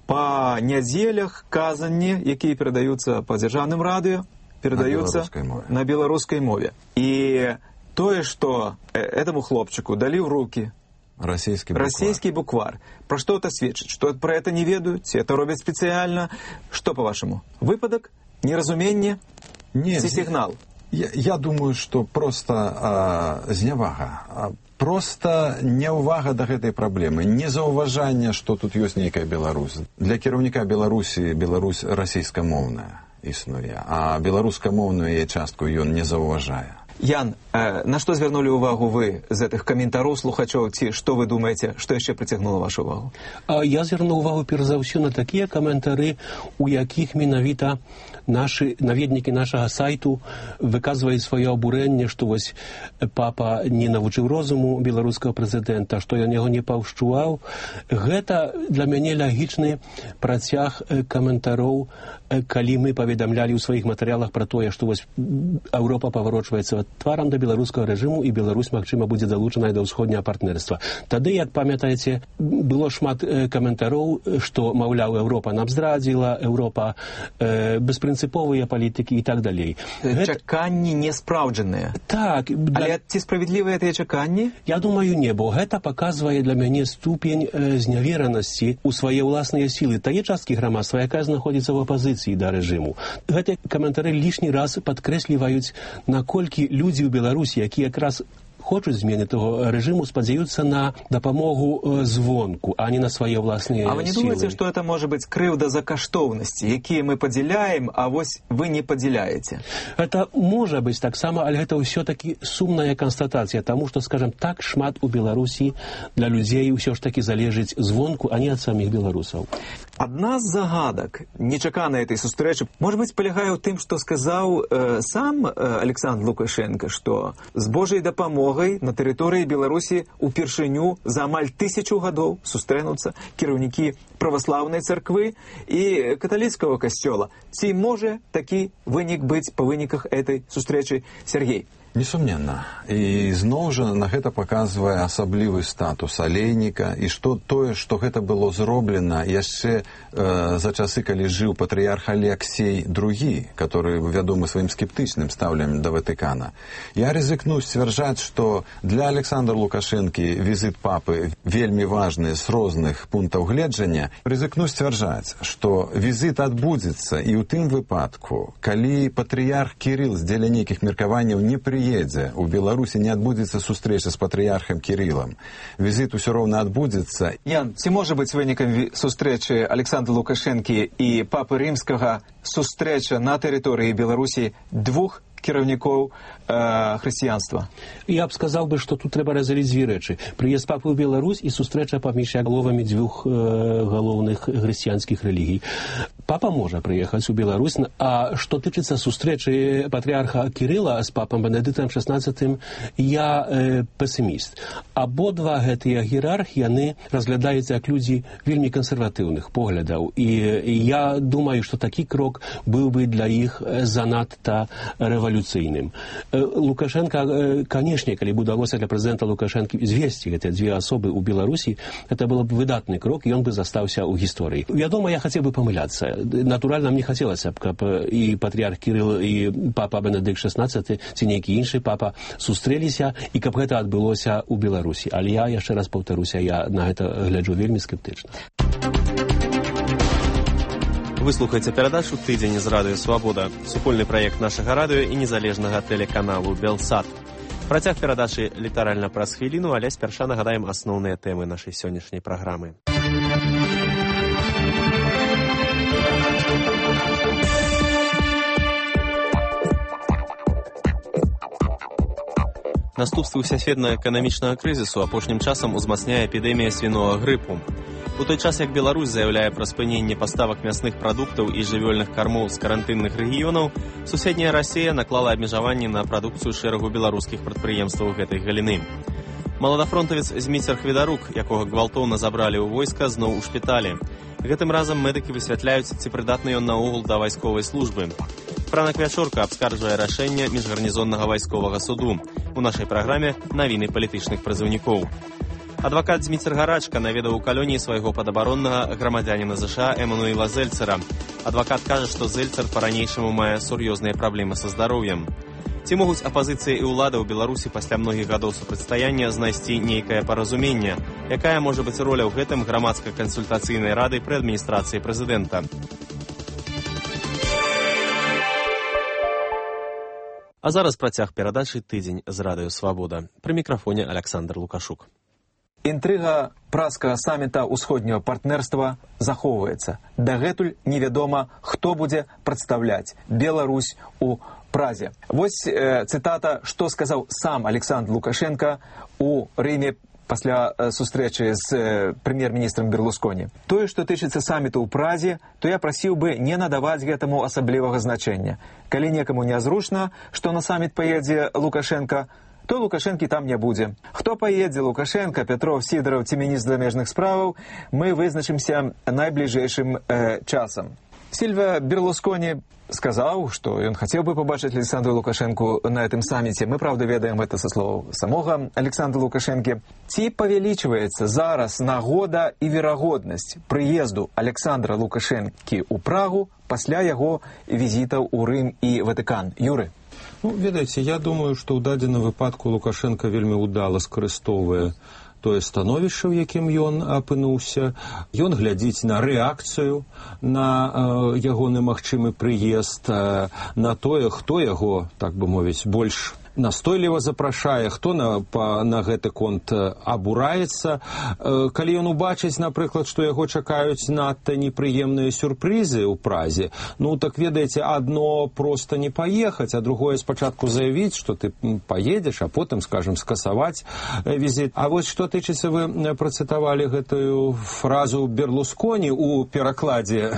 Па нядзелях казанні, якія перадаюцца па дзяржаўным радыё, перадаюцца на беларускай мове. І тое, што этому хлопчыку далі ў рукі расійскі буквар. Расійскі буквар. Пра што это сведчыць? Што пра это не ведаюць? Ці это робяць спецыяльна? Што, па-вашаму? Выпадак? Неразуменне? Не, ці сігнал? Я, я думаю, што проста а, знявага. А, проста няўвага да гэтай праблемы. Незаўважанне, што тут ёсць нейкая Беларусь. Для кіраўніка Беларусі Беларусь расійскамоўная існуе, а беларускамоўную яе частку ён не заўважае. Ян, э, на што звярнулі ўвагу вы з гэтых каментароў слухачоў, ці што вы думаеце, што яшчэ прыцягнула вашу ўвагу? Я звярнуў увагу перш за ўсё на такія каментары, у якіх менавіта нашы наведнікі нашага сайту выказваюць сваё абурэнне, што вось папа не навучыў розуму беларускага прэзідэнта, што ён яго не паўшчуваў. Гэта для мяне лагічны працяг каментароў, калі мы паведамлялі ў сваіх матэрыялах пра тое, што вось Еўропа паварочваецца тварам да беларускага рэжыму і Беларусь, магчыма, будзе далучаная да ўсходняга партнерства. Тады, як памятаеце, было шмат каментароў, што, маўляў, Еўропа нам здрадзіла, Еўропа э, беспрынцыповыя палітыкі і так далей. Чаканні неспраўджаныя. Так. Але ці справядлівыя тыя чаканні? Я думаю, не, бо гэта паказвае для мяне ступень э, зняверанасці ў свае ўласныя сілы тае часткі грамадства, якая знаходзіцца ў апазіцыі да рэжыму. Гэтыя каментары лішні раз падкрэсліваюць, наколькі людзі ў Беларусі, якія якраз хочуць змены того рэжыму, спадзяюцца на дапамогу звонку, а не на свае ўласныя сілы. А вы не думаеце, што это можа быць крыўда за каштоўнасці, якія мы падзяляем, а вось вы не падзяляеце? Это можа быць таксама, але гэта ўсё-такі сумная канстатацыя, таму што, скажам, так шмат у Беларусі для людзей ўсё ж такі залежыць звонку, а не ад саміх беларусаў. Адна з загадак нечаканай этой сустрэчы, можа быць, палягае ў тым, што сказаў э, сам э, Александр Лукашенко, што з Божай дапамогай на тэрыторыі Беларусі упершыню за амаль тысячу гадоў сустрэнуцца кіраўнікі праваслаўнай царквы і каталіцкага касцёла. Ці можа такі вынік быць па выніках этой сустрэчы, Сергей? Несумненна. І зноў жа на гэта паказвае асаблівы статус алейніка і што тое, што гэта было зроблена яшчэ э, за часы, калі жыў патрыярх Алексей другі, который вядомы сваім скептычным стаўленнем да Ватыкана. Я рызыкну сцвярджаць, што для Александра Лукашэнкі візіт папы вельмі важны з розных пунктаў гледжання. Рызыкну сцвярджаць, што візіт адбудзецца і ў тым выпадку, калі патрыярх Кірыл з дзеля нейкіх меркаванняў не прыедзе, у Беларусі не адбудзецца сустрэча з патрыярхам Кірылам. Візіт усё роўна адбудзецца. Ян, ці можа быць вынікам сустрэчы Александра Лукашэнкі і папы рымскага сустрэча на тэрыторыі Беларусі двух кіраўнікоў э, хрысціянства? Я б сказаў бы, што тут трэба разделіць дзве рэчы. Прыезд папы ў Беларусь і сустрэча паміж галовамі дзвюх э, галоўных хрысціянскіх рэлігій. Папа можа прыехаць у Беларусь, а што тычыцца сустрэчы патрыарха Кірыла з папам Бенедыктам шаснаццатым, я э, песіміст. Абодва гэтыя іерархі, яны разглядаюцца як людзі вельмі кансерватыўных поглядаў. І, і я думаю, што такі крок быў бы для іх занадта рэвалюцыйным. Лукашенко, канешне, калі б удалося для прэзідэнта Лукашэнкі звесці гэтыя дзве асобы ў Беларусі, это было б выдатны крок, і ён бы застаўся ў гісторыі. Вядома, я хацеў бы памыляцца. Натуральна, мне хацелася б, каб і патрыярх Кірыл, і папа Бенедыкт шаснаццаты, ці нейкі іншы папа сустрэліся, і каб гэта адбылося ў Беларусі. Але я, яшчэ раз паўтаруся, я на гэта гляджу вельмі скептычна. Вы слухаеце перадачу «Тыдзень з радыё Свабода», супольны праект нашага радыё і незалежнага тэлеканалу «Белсат». Працяг перадачы літаральна праз хвіліну, але спярша нагадаем асноўныя тэмы нашай сённяшняй праграмы. Наступствы ўсесветнага эканамічнага крызісу апошнім часам узмацняе эпідэмія свінога грыпу. У той час, як Беларусь заяўляе пра спыненне паставак мясных прадуктаў і жывёльных кармоў з карантынных рэгіёнаў, суседняя Расія наклала абмежаванні на прадукцыю шэрагу беларускіх прадпрыемстваў гэтай галіны. Маладафронтавец Зміцер Хведарук, якога гвалтоўна забралі ў войска, зноў у шпіталі. Гэтым разам медыкі высвятляюць, ці прыдатны ён наогул да вайсковай службы. Франак Вячорка абскарджвае рашэнне міжгарнізоннага вайсковага суду. У нашай праграме навіны палітычных прызыўнікоў. Адвакат Зміцер Гарачка наведаў у калоніі свайго падабароннага грамадзяніна ЗША Эмануэла Зельцера. Адвакат кажа, што Зельцер па-ранейшаму мае сур'ёзныя праблемы са здароўем. Ці могуць апазіцыя і ўлада ў Беларусі пасля многіх гадоў супрацьстаяння знайсці нейкае паразуменне? Якая можа быць роля ў гэтым грамадска-кансультацыйнай рады пры адміністрацыі прэзідэнта? А зараз працяг перадачы «Тыдзень з радыё Свабода». Пры мікрафоне Александр Лукашук. Інтрыга празскага саміта ўсходняга партнерства захоўваецца. Дагэтуль невядома, хто будзе прадстаўляць Беларусь у Празе. Вось э, цытата, што сказаў сам Александр Лукашенко у Рыме пасля э, сустрэчы з э, прэм'ер-міністрам Берлусконі. Тое, што тычыцца саміту ў Празе, то я прасіў бы не надаваць гэтаму асаблівага значэння. Калі некаму нязручна, што на саміт паедзе Лукашенко, то Лукашэнкі там не будзе. Хто паедзе, Лукашенко, Петров, Сидоров ці міністр замежных справаў, мы вызначымся найбліжэйшым э, часам. Сильва Берлускони сказаў, што ён хацеў бы пабачыць Александру Лукашенку на гэтым саміце. Мы, правда, ведаем гэта са слоў самога Александра Лукашенкі. Ці павялічваецца зараз нагода і верагоднасць прыезду Александра Лукашенкі ў Прагу пасля яго візітаў у Рым і Ватыкан? Юры? Ну, ведаеце, я думаю, што ў дадзеным выпадку Лукашенко вельмі ўдала скарыстоўвае тое становішча, у якім ён апынуўся. Ён глядзіць на рэакцыю на э, ягоны магчымы прыезд, э, на тое, хто яго, так бы мовіць, больш настойліва запрашае, хто на, па, на гэты конт абураецца. Э, калі ён убачыць, напрыклад, што яго чакаюць надта непрыемныя сюрпрызы ў Празе, ну, так, ведаеце, адно проста не паехаць, а другое спачатку заявіць, што ты паедзеш, а потым, скажем, скасаваць візіт. А вось што тычыцца, вы працытавалі гэтую фразу Берлусконі у перакладзе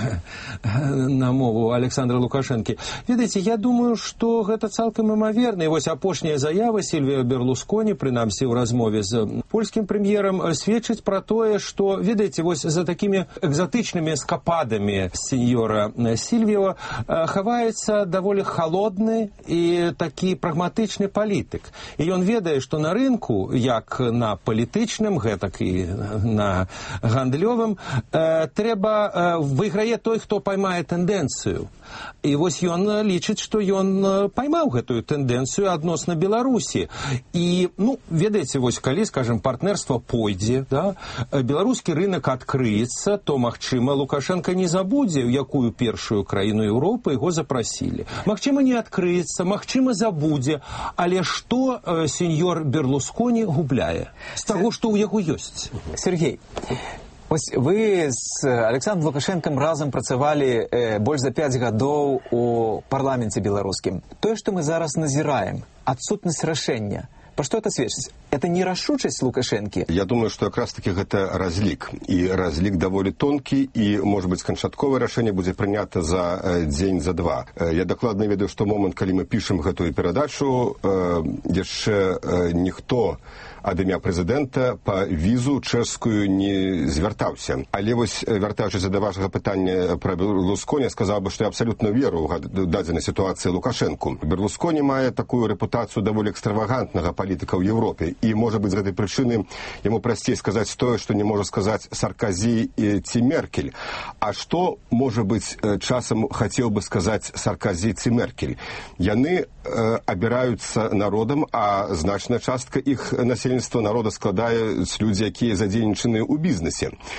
на мову Александра Лукашэнкі. Ведаеце, я думаю, што гэта цалкам імаверна. І вось апошняя заява Сильвіо Берлусконі, прынамсі ў размове з польскім прэм'ерам, сведчыць пра тое, што, ведаеце, вось за такімі экзатычнымі эскападамі сеньора Сильвіо хаваецца даволі халодны і такі прагматычны палітык. І ён ведае, што на рынку, як на палітычным, гэтак і на гандлёвым, э, трэба э, выйграе той, хто паймае тэндэнцыю. І вось ён лічыць, што ён паймаў гэтую тэндэнцыю адносна Беларусі. І, ну, ведаеце, вось калі, скажем, партнерства пойдзе, да, беларускі рынок адкрыецца, то, магчыма, Лукашенко не забудзе, у якую першую краіну Еўропы яго запрасілі. Магчыма, не адкрыецца, магчыма, забудзе, але што э, сеньор Берлусконі губляе з таго, што ў яго ёсць? Сергей, ось вы з Александром Лукашенком разам працавалі э, больш за пяць гадоў у парламенце беларускім. Тое, што мы зараз назіраем, адсутнасць рашэння, пра што это сведчыць? Это не рашучасць Лукашэнкі? Я думаю, што якраз таки гэта разлік. І разлік даволі тонкі, і, можа быць, канчатковае рашэнне будзе прынята за э, дзень, за два. Э, я дакладна ведаю, што момант, калі мы пішам гэтую перадачу, э, яшчэ э, ніхто ад імя прэзідэнта па візу чэшскую не звяртаўся. Але вось, вяртаючыся да вашага пытання пра Берлусконі, сказаў бы, што я абсалютна веру ў дадзенай сітуацыі Лукашэнку. Берлусконі мае такую рэпутацыю даволі экстравагантнага палітыка ў Еўропе. І, можа быць, з гэтай прычыны яму прасцей сказаць тое, што не можа сказаць Сарказі ці Меркель. А што, можа быць, часам хацеў бы сказаць Сарказі ці Меркель? Яны э, абіраюцца народам, а значная частка іх насельніцтва народа складаюць людзі, якія задзейнічаны ў бізнесе.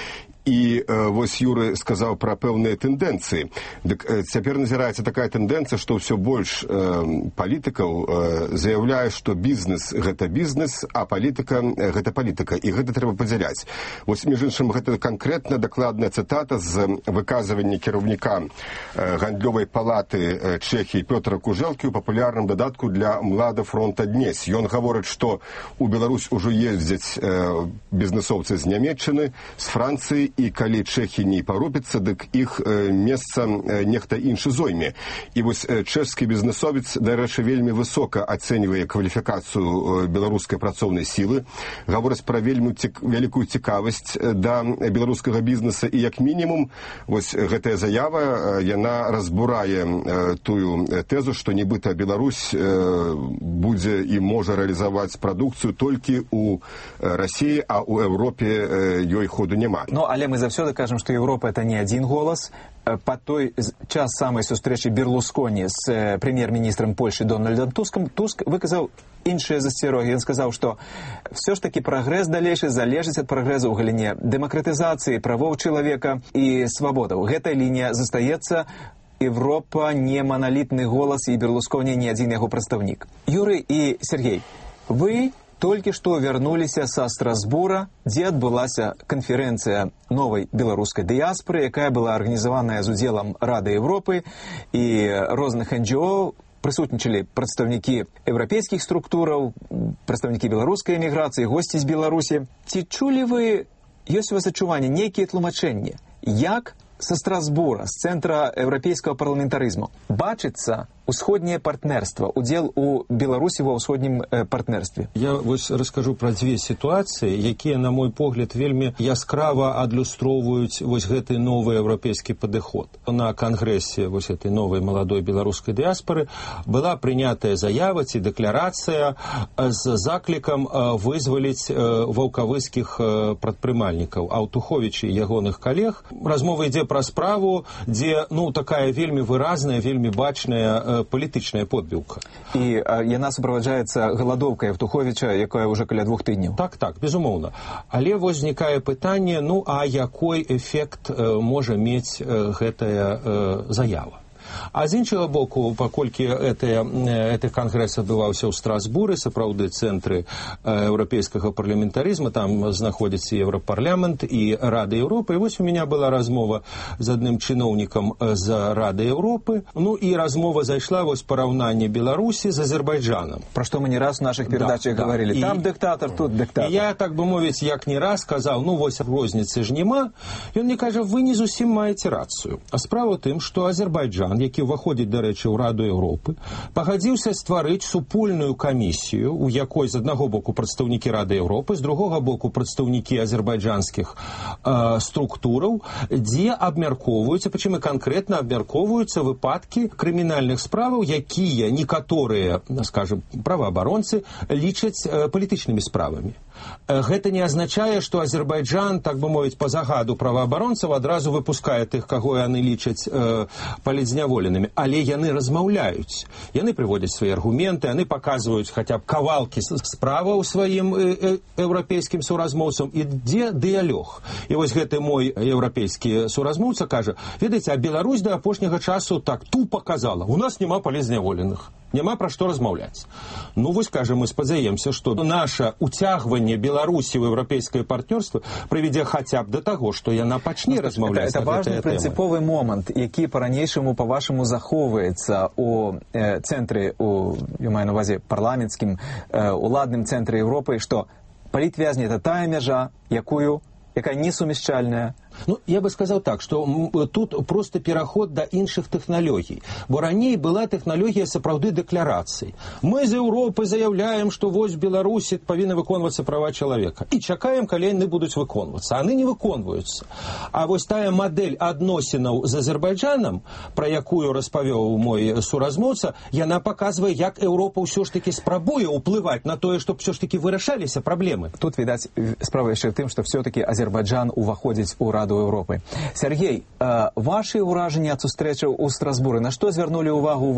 І э, вось Юры сказаў пра пэўныя тэндэнцыі. Дык э, цяпер назіраецца такая тэндэнцыя, што ўсё больш э, палітыкаў э, заяўляе, што бізнес гэта бізнес, а палітыка э, гэта палітыка. І гэта трэба падзяляць. Вось, між іншым, гэта канкрэтна дакладная цытата з выказвання кіраўніка э, гандлёвай палаты э, Чэхіі Пётра Кужэлкі ў папулярным дадатку для млада фронта Днесь. Ён гаворыць, што у Беларусь ужо ездзяць э, бізнесоўцы з Нямецчыны, з Францыі, і калі Чэхі не парупіцца, дык іх э, месца э, нехта іншы зойме. І вось э, чэшскі бізнесовец, дарэчы, вельмі высока ацэньвае кваліфікацыю э, беларускай працоўнай сілы, гаворыць пра вельмі цік, вялікую цікавасць э, да беларускага бізнеса, і як мінімум вось гэтая заява, э, яна разбурае э, тую тэзу, што нібыта Беларусь э, будзе і можа рэалізаваць прадукцыю толькі ў Расіі, а ў Еўропе э, ёй ходу няма. Ну, але мы заўсёды кажам, што Еўропа это не адзін голас. Па той час самай сустрэчы Берлусконі з прэм'ер-міністрам Польшы Дональдам Тускам Туск выказаў іншыя засцерогі. Ён сказаў, што все ж таки прагрэс далейшы залежыць ад прагрэсу ў галіне дэмакратызацыі, правоў чалавека і свабодаў. Гэтая лінія застаецца. Европа не маналітны голас, і Берлусконі не адзін яго прадстаўнік. Юрый і Сергей, вы толькі што вярнуліся са Страсбура, дзе адбылася канферэнцыя новай беларускай дыяспоры, якая была арганізаваная з удзелам Рады Европы і розных эн джи о. Прысутнічалі прадстаўнікі еўрапейскіх структураў, прадстаўнікі беларускай эміграцыі, госці з Беларусі. Ці чулі вы, ёсць у вас адчуванне, нейкія тлумачэнні, як са Страсбура, з цэнтра еўрапейскага парламентарызму бачыцца усходняе партнерство, удзел у Беларусі ва ўсходнім партнерстве? Я вось раскажу пра дзве сітуацыі, якія, на мой погляд, вельмі яскрава адлюстроўваюць вось гэты новы еўрапейскі падыход. На кангрэсе вось этой новай маладой беларускай дыяспоры была прынятая заява ці дэкларацыя з заклікам вызваліць ваўкавыскіх прадпрымальнікаў, Аўтуховіча і ягоных калег. Размова ідзе пра справу, дзе, ну, такая вельмі выразная, вельмі бачная палітычная подбіўка. І а, яна суправаджаецца галадоўкай Аўтуховіча, якая ўжо каля двух тыдняў. Так, так, безумоўна. Але вось узнікае пытанне, ну, а якой эфект э, можа мець э, гэтая э, заява? А з іншага боку, паколькі гэты кангрэс адбываўся ў Страсбуры, сапраўды цэнтры еўрапейскага парламентарызма, там знаходзіцца Еўрапарламент і Рада Еўропы. І вось у меня была размова з адным чыноўнікам з Рады Еўропы. Ну і размова зайшла вось параўнанне Беларусі з Азербайджанам. Пра што мы не раз у нашых перадачах да, гаварылі. Да. Там і, дыктатар, тут дыктатар. І я, так бы мовіць, як не раз казаў, ну вось розніцы ж няма. Ён мне кажа, вы не зусім маеце рацыю. А справа ў тым, што Азербайджан, які ўваходзіць, дарэчы, ў Раду Еўропы, пагадзіўся стварыць супольную камісію, у якой з аднаго боку прадстаўнікі Рады Еўропы, з другога боку прадстаўнікі азербайджанскіх э, структураў, дзе абмяркоўваюцца, прычым і канкрэтна абмяркоўваюцца выпадкі крымінальных справаў, якія некаторыя, скажем, праваабаронцы лічаць э, палітычнымі справамі. Гэта не азначае, што Азербайджан, так бы мовіць, па загаду праваабаронцаў адразу выпускае тых, каго яны лічаць э, палітзняволенымі. Але яны размаўляюць. Яны прыводзяць свае аргументы, яны паказваюць хаця б кавалкі справаў сваім э, э, еўрапейскім суразмоўцам. І дзе дыялог? І вось гэты мой еўрапейскі суразмоўца кажа, ведаеце, а Беларусь да апошняга часу так тупа казала, у нас няма палітзняволеных. Няма пра што размаўляць. Ну, вось, кажа, мы спадзяемся, што наша уцягванне Беларусі ў еўрапейскае партнёрства прывядзе хаця б да таго, што яна пачне размаўляць на гэтыя тэмы. Это важны прынцыповы момант, які па-ранейшаму, па-вашаму, захоўваецца ў э, цэнтры, у, я маю на увазе, парламенцкім, э, уладным цэнтры Еўропы, што палітвязні — это тая мяжа, якую, якая несумяшчальная. Ну, я бы сказал так, что тут просто пераход да іншых тэхналогій. Бо раней была тэхналогія сапраўды дэкларацый. Мы з Еўропы заяўляем, што вось Беларусі павінны выконвацца права чалавека. І чакаем, калі яны будуць выконвацца. А яны не выконваюцца. А вось тая мадэль адносінаў з Азербайджанам, пра якую распавёў мой суразмоўца, яна паказвае, як Еўропа ўсё ж такі спрабуе ўплываць на тое, што ўсё ж такі вырашаліся праблемы. Тут, відаць, справа яшчэ ў тым, што все-таки Азербайджан уваходзіць у Раду Еўропы. Сергей, э, ваши ўражанні ад сустрэчаў у Страсбуры, на што звярнулі ўвагу вы?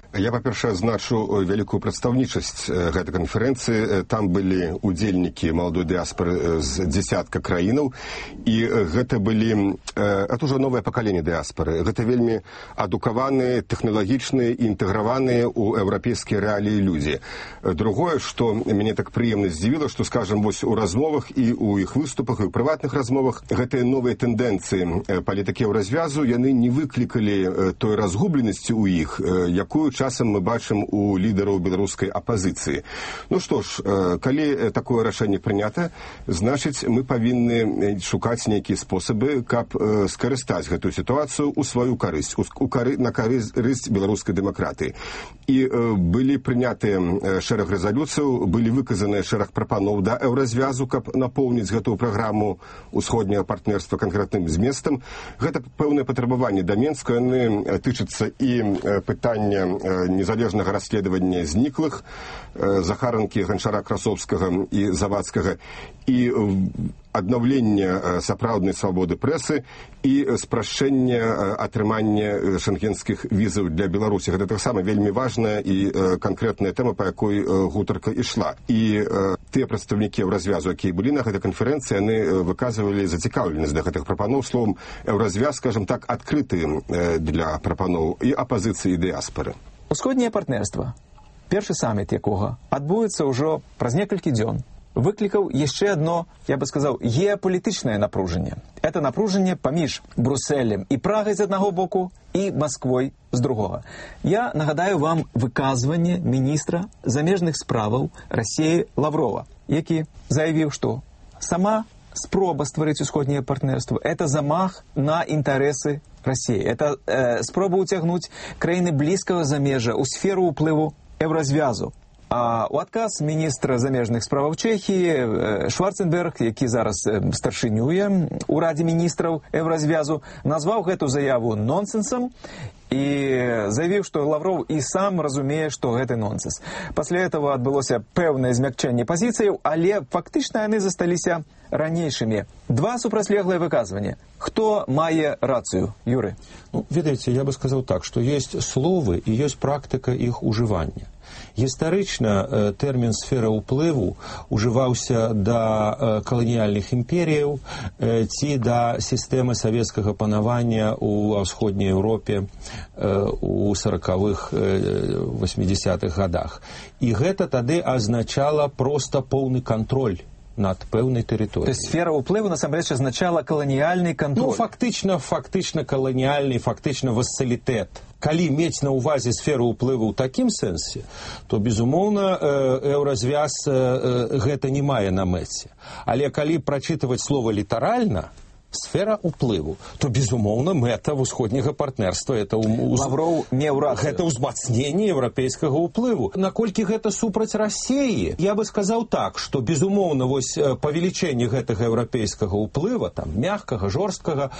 Я, па-першае, адзначу вялікую прадстаўнічасць гэтай канферэнцыі. Там былі удзельнікі маладой дыаспары з дзесятка краінаў, і гэта былі, это ўжо новае пакаленне дыаспары. Гэта вельмі адукаваныя, тэхналагічныя і інтэграваныя ў еўрапейскія рэаліі людзі. Другое, што мяне так прыемна здзівіла, што, скажам, вось у размовах і ў іх выступах, і ў прыватных размовах гэтыя новыя тэндэнцыі палітыкі развязу, яны не выклікалі той разгубленасці ў іх, якую часам мы бачым у лідараў беларускай апазіцыі. Ну што ж, калі такое рашэнне прынята, значыць, мы павінны шукаць нейкія спосабы, каб скарыстаць гэтую сітуацыю ў сваю карысць, у кары, на карысць беларускай дэмакратыі. І былі прынятыя шэраг рэзалюцыяў, былі выказаныя шэраг прапаноў да еўразвязу, каб напоўніць гэтую праграму усходняга партнерства канкрэтным зместам. Гэта пэўнае патрабаванне да Менску, яны тычацца і пытання незалежнага расследавання зніклых Захаранкі, Ганчара, Красовскага і Завадскага, і аднаўлення сапраўднай свабоды прэсы і спрашчэння атрымання шэнгенскіх візаў для Беларусі. Гэта таксама вельмі важная і канкрэтная тэма, па якой гутарка ішла. І тыя прадстаўнікі еўразвязу, якія былі на гэтай канферэнцыі, яны выказвалі зацікаўленасць да гэтых прапаноў. Словом, еўразвяз, скажам так, адкрыты для прапаноў і апазіцыі, і дыаспары. Усходняе партнерства, першы саміт якога адбудзецца ўжо праз некалькі дзён, выклікаў яшчэ одно, я бы сказаў, геапалітычнае напружанне. Это напружанне паміж Брусэлем і Прагай з аднаго боку і Масквой з другога. Я нагадаю вам выказванне міністра замежных справаў Расіі Лаврова, які заявіў, што сама спроба стварыць усходняе партнерство – это замах на інтарэсы Расіі. Это э, спроба ўцягнуць краіны блізкага замежжа ў сферу ўплыву еўразвязу. А у адказ міністра замежных справаў Чэхіі Шварценберг, які зараз старшынюе у Радзе міністраў еўразвязу, назваў гэту заяву нонсенсам і заявіў, што Лавров і сам разумее, што гэта нонсенс. Пасля этого адбылося пэўнае змякчэнне пазіцыяў, але фактычна яны засталіся ранейшымі. Два супрацьлеглыя выказвання. Хто мае рацыю, Юры? Ну, ведаеце, я бы сказаў так, што ёсць словы і ёсць практыка іх ужывання. Гістарычна тэрмін сфера ўплыву ўжываўся да каланіяльных імперіяў ці да сістэмы савецкага панавання ў ўсходняй Еўропе у саракавых васьмідзесятых гадах. І гэта тады азначала проста поўны кантроль над пэўнай тэрыторыяй. То есть сфера ўплыву насамрэч азначала каланіяльны кантроль. Ну, фактычна, фактычна каланіяльны, фактычна васалітэт. Калі мець на ўвазе сферу ўплыву ў такім сэнсе, то, безумоўна, еўразвяз гэта не мае на мэце. Але калі прачытваць слова літаральна, сфера ўплыву, то, безумоўна, мэта ўсходняга партнерства. Это уз... Лавров меў рацыю. Гэта ўзмацненне еўрапейскага ўплыву. Наколькі гэта супраць Расіі, я бы сказаў так, што, безумоўна, вось павелічэнне гэтага еўрапейскага ўплыва, там, мягкага, жорсткага,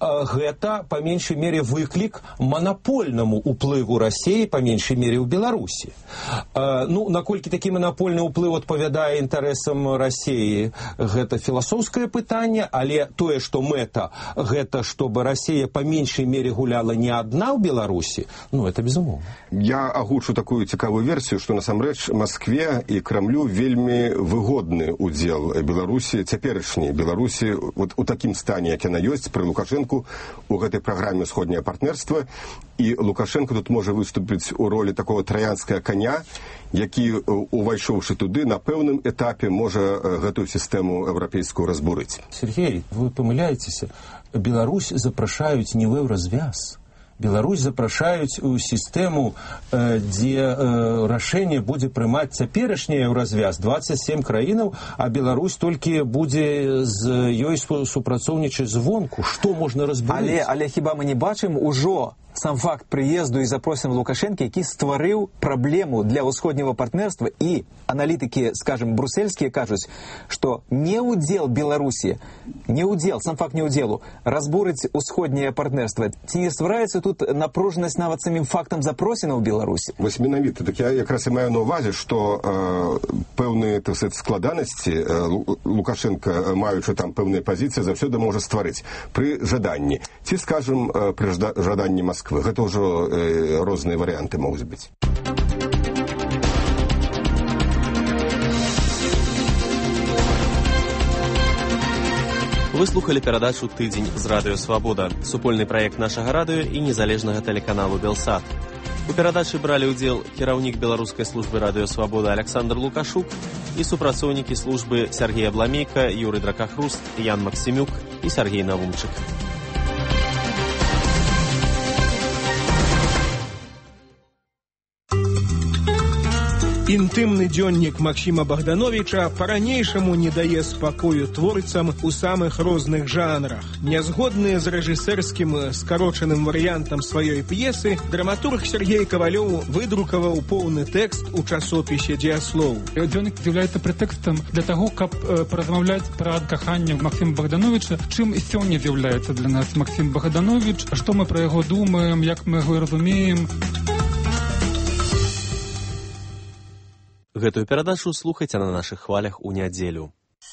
гэта, па меншай мере, выклік манапольнаму ўплыву Расіі, па меншай мере, ў Беларусі. Ну, наколькі такі манапольны ўплыў адпавядае інтарэсам Расіі, гэта філасофскае пытанне, але тое, што мэта гэта, чтобы Россия по меньшей мере гуляла не одна в Беларуси, ну, это безумоўна. Я агучу такую цікавую версію, што насамрэч Москве і Крамлю вельмі выгодны удзел Беларусі, цяперашняй Беларусі, вот у такім стане, як яна ёсць, пры Лукашэнку у гэтай праграме «Усходняе партнерства», і Лукашенко тут можа выступіць у ролі такого траянскага коня, які, увайшоўшы туды, на пэўным этапе можа гэтую сістэму еўрапейскую разбурыць. Сергей, вы памыляецеся. Беларусь запрашаюць не ў еўразвяз. Беларусь запрашаюць у сістэму, дзе рашэнне будзе прымаць цяперашні еўразвяз, дваццаць сем краінаў, а Беларусь толькі будзе з ёй супрацоўнічаць звонку. Што можна разбурыць? Але, але хіба мы не бачым ужо сам факт прыезду і запросам Лукашэнкі, які стварыў праблему для ўсходняга партнерства, і аналітыкі, скажем, брусельскія кажуць, што не ўдзел Беларусі, не ўдзел, сам факт не ўдзелу, разбурыць усходняе партнерства. Ці не ствараецца тут напружанасць нават самім фактам запросіна ў Беларусі? Вось менавіта, так я якраз і маю на ўвазе, што э, пэўныя, так сказать, складанасці э, Лукашенко, маючы там пэўныя пазіцыі, заўсёды можа стварыць пры жаданні. Ці, скажем, пры жаданні Москвы, Москвы. Гэта ўжо э, розныя варыянты могуць быць. Вы слухали перадачу «Тыдзень» з радыё «Свабода», супольны праект нашага радыё і незалежнага тэлеканалу «Белсат». У перадачы бралі ўдзел кіраўнік беларускай службы радыё «Свабода» Александр Лукашук і супрацоўнікі службы Сергей Абламейка, Юрый Дракахруст, Ян Максимюк і Сергей Навумчык. Інтымны дзённік Максіма Богдановича па-ранейшаму не дае спакою творцам у самых розных жанрах. Нязгодныя з рэжысэрскім скарочаным варыянтам сваёй п'есы, драматург Сергей Ковалёў выдрукаваў поўны тэкст у часопісе «Дзеяслоў». Дзённік з'яўляецца прэтэкстам для таго, каб э, паразмаўляць пра каханне Максіма Богдановича, чым і сёння з'яўляецца для нас Максім Богданович, што мы пра яго думаем, як мы яго разумеем. Гэтую перадачу слухайце на нашых хвалях у нядзелю.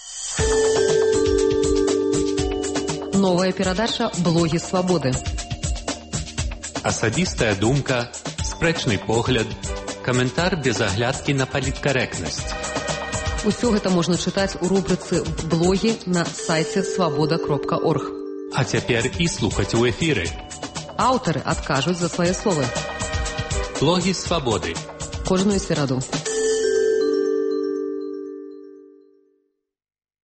Новая перадача «Блогі свабоды». Асабістая думка, спрэчны погляд, каментар без аглядкі на паліткарэктнасць. Усё гэта можна чытаць у рубрыцы «Блогі» на сайце свабода кропка орг. А цяпер і слухаць у эфіры. Аўтары адкажуць за свае словы. Блогі свабоды. Кожную сераду.